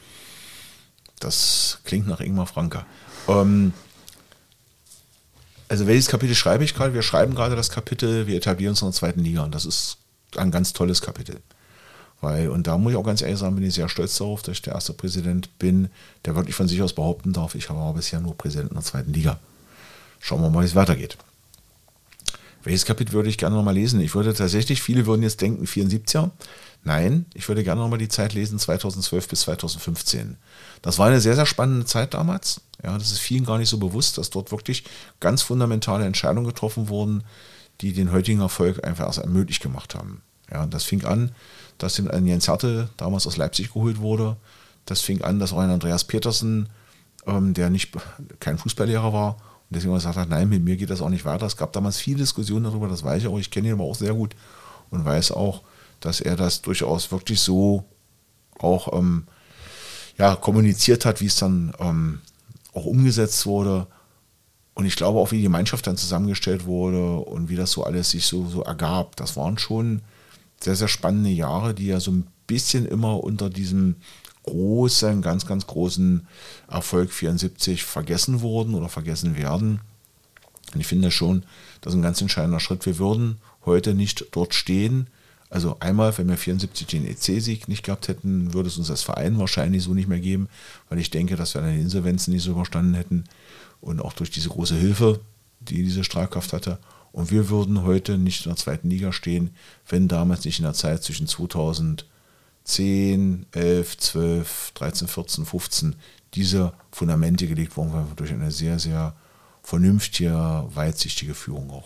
Das klingt nach Ingmar Franke. Also welches Kapitel schreibe ich gerade? Wir schreiben gerade das Kapitel, wir etablieren uns in der zweiten Liga und das ist ein ganz tolles Kapitel. Und da muss ich auch ganz ehrlich sagen, bin ich sehr stolz darauf, dass ich der erste Präsident bin, der wirklich von sich aus behaupten darf, ich war bisher nur Präsident in der zweiten Liga. Schauen wir mal, wie es weitergeht. Welches Kapitel würde ich gerne nochmal lesen? Ich würde tatsächlich, viele würden jetzt denken, 74er. Nein, ich würde gerne nochmal die Zeit lesen, 2012 bis 2015. Das war eine sehr, sehr spannende Zeit damals. Ja, das ist vielen gar nicht so bewusst, dass dort wirklich ganz fundamentale Entscheidungen getroffen wurden, die den heutigen Erfolg einfach erst möglich gemacht haben. Ja, das fing an, dass ein Jens Hertel damals aus Leipzig geholt wurde. Das fing an, dass auch ein Andreas Petersen, der kein Fußballlehrer war, und deswegen gesagt hat, nein, mit mir geht das auch nicht weiter. Es gab damals viele Diskussionen darüber, das weiß ich auch. Ich kenne ihn aber auch sehr gut und weiß auch, dass er das durchaus wirklich so auch kommuniziert hat, wie es dann auch umgesetzt wurde. Und ich glaube auch, wie die Mannschaft dann zusammengestellt wurde und wie das so alles sich so ergab. Das waren schon sehr, sehr spannende Jahre, die ja so ein bisschen immer unter diesem großen, ganz, ganz großen Erfolg 74 vergessen wurden oder vergessen werden. Und ich finde schon, das ist ein ganz entscheidender Schritt. Wir würden heute nicht dort stehen. Also einmal, wenn wir 74 den EC-Sieg nicht gehabt hätten, würde es uns als Verein wahrscheinlich so nicht mehr geben, weil ich denke, dass wir dann die Insolvenzen nicht so überstanden hätten und auch durch diese große Hilfe, die diese Strahlkraft hatte. Und wir würden heute nicht in der zweiten Liga stehen, wenn damals nicht in der Zeit zwischen 2010, 11, 12, 13, 14, 15 diese Fundamente gelegt worden waren durch eine sehr, sehr vernünftige, weitsichtige Führung auch.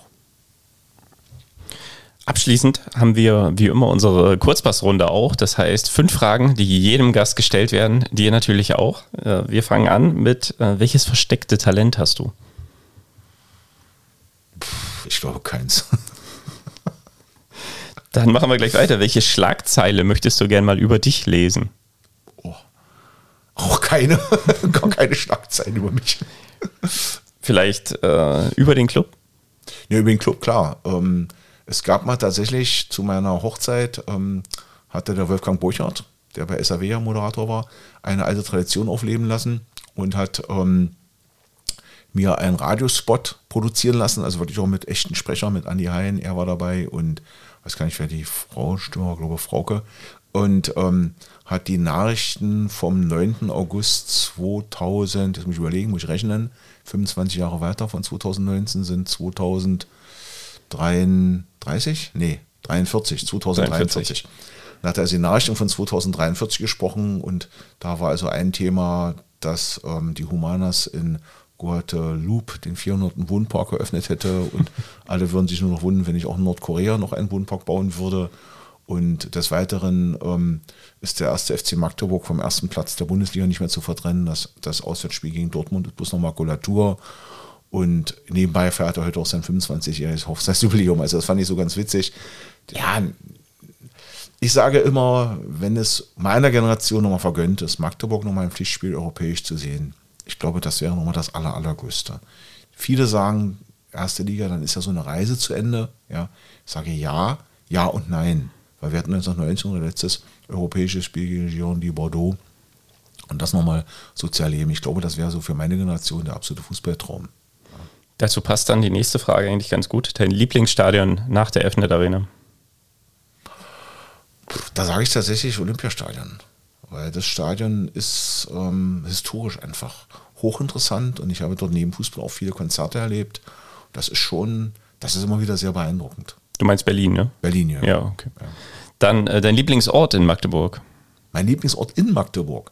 Abschließend haben wir wie immer unsere Kurzpassrunde auch. Das heißt 5 Fragen, die jedem Gast gestellt werden, dir natürlich auch. Wir fangen an mit, welches versteckte Talent hast du? Ich glaube keins. Dann machen wir gleich weiter. Welche Schlagzeile möchtest du gerne mal über dich lesen? Auch keine. Gar keine Schlagzeilen über mich. Vielleicht über den Club? Ja, über den Club, klar. Es gab mal tatsächlich zu meiner Hochzeit, hatte der Wolfgang Burchardt, der bei SAW ja Moderator war, eine alte Tradition aufleben lassen und hat mir einen Radiospot produzieren lassen, also wirklich auch mit echten Sprechern, mit Andi Hein, er war dabei und weiß gar nicht, wer die Frau war, ich glaube Frauke, und hat die Nachrichten vom 9. August 2000, das muss ich überlegen, muss ich rechnen, 25 Jahre weiter, von 2019 sind 2043. Dann hat er also die Nachrichten von 2043 gesprochen und da war also ein Thema, dass die Humanas in Guadeloupe den 400. Wohnpark eröffnet hätte und alle würden sich nur noch wundern, wenn ich auch in Nordkorea noch einen Wohnpark bauen würde. Und des Weiteren ist der erste FC Magdeburg vom ersten Platz der Bundesliga nicht mehr zu verdrennen. Das Auswärtsspiel gegen Dortmund ist bloß noch Makulatur. Und nebenbei feiert er heute auch sein 25-jähriges Hochzeitsjubiläum. Also das fand ich so ganz witzig. Ja, ich sage immer, wenn es meiner Generation nochmal vergönnt ist, Magdeburg nochmal ein Pflichtspiel europäisch zu sehen, ich glaube, das wäre nochmal das Allergrößte. Viele sagen, erste Liga, dann ist ja so eine Reise zu Ende. Ja, ich sage ja und nein. Weil wir hatten 1919 unser letztes europäisches Spiel gegen Girondins Bordeaux. Und das nochmal so zu erleben. Ich glaube, das wäre so für meine Generation der absolute Fußballtraum. Dazu passt dann die nächste Frage eigentlich ganz gut. Dein Lieblingsstadion nach der Öffnet Arena? Da sage ich tatsächlich Olympiastadion. Weil das Stadion ist historisch einfach hochinteressant und ich habe dort neben Fußball auch viele Konzerte erlebt. Das ist immer wieder sehr beeindruckend. Du meinst Berlin, ne? Berlin, ja. Ja, okay. Ja. Dann dein Lieblingsort in Magdeburg? Mein Lieblingsort in Magdeburg?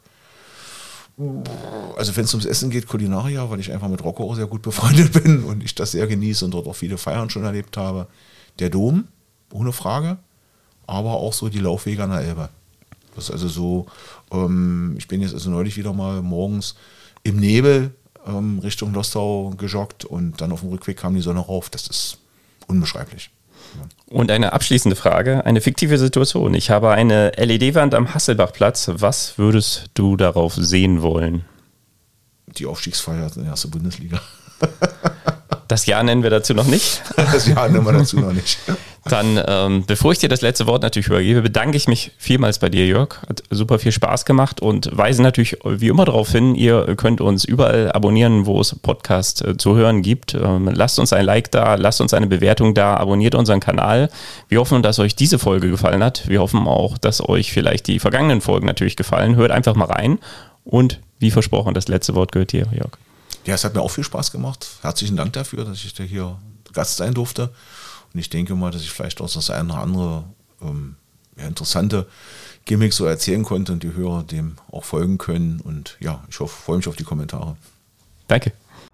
Also wenn es ums Essen geht, Kulinaria, weil ich einfach mit Rocco auch sehr gut befreundet bin und ich das sehr genieße und dort auch viele Feiern schon erlebt habe. Der Dom, ohne Frage, aber auch so die Laufwege an der Elbe. Das ist also so, ich bin jetzt also neulich wieder mal morgens im Nebel Richtung Lostau gejoggt und dann auf dem Rückweg kam die Sonne rauf. Das ist unbeschreiblich. Und eine abschließende Frage, eine fiktive Situation. Ich habe eine LED-Wand am Hasselbachplatz. Was würdest du darauf sehen wollen? Die Aufstiegsfeier in der ersten Bundesliga. Das Jahr nennen wir dazu noch nicht. Das Jahr nennen wir dazu noch nicht. Dann, bevor ich dir das letzte Wort natürlich übergebe, bedanke ich mich vielmals bei dir, Jörg. Hat super viel Spaß gemacht und weise natürlich wie immer darauf hin, ihr könnt uns überall abonnieren, wo es Podcast zu hören gibt. Lasst uns ein Like da, lasst uns eine Bewertung da, abonniert unseren Kanal. Wir hoffen, dass euch diese Folge gefallen hat. Wir hoffen auch, dass euch vielleicht die vergangenen Folgen natürlich gefallen. Hört einfach mal rein und wie versprochen, das letzte Wort gehört dir, Jörg. Ja, es hat mir auch viel Spaß gemacht. Herzlichen Dank dafür, dass ich da hier Gast sein durfte. Und ich denke mal, dass ich vielleicht auch das eine oder andere interessante Gimmick so erzählen konnte und die Hörer dem auch folgen können. Und ja, ich freue mich auf die Kommentare. Danke.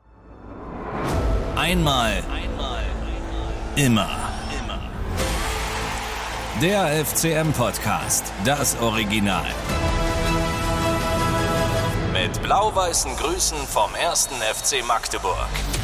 Einmal. Immer. Der FCM-Podcast, das Original. Mit blau-weißen Grüßen vom 1. FC Magdeburg.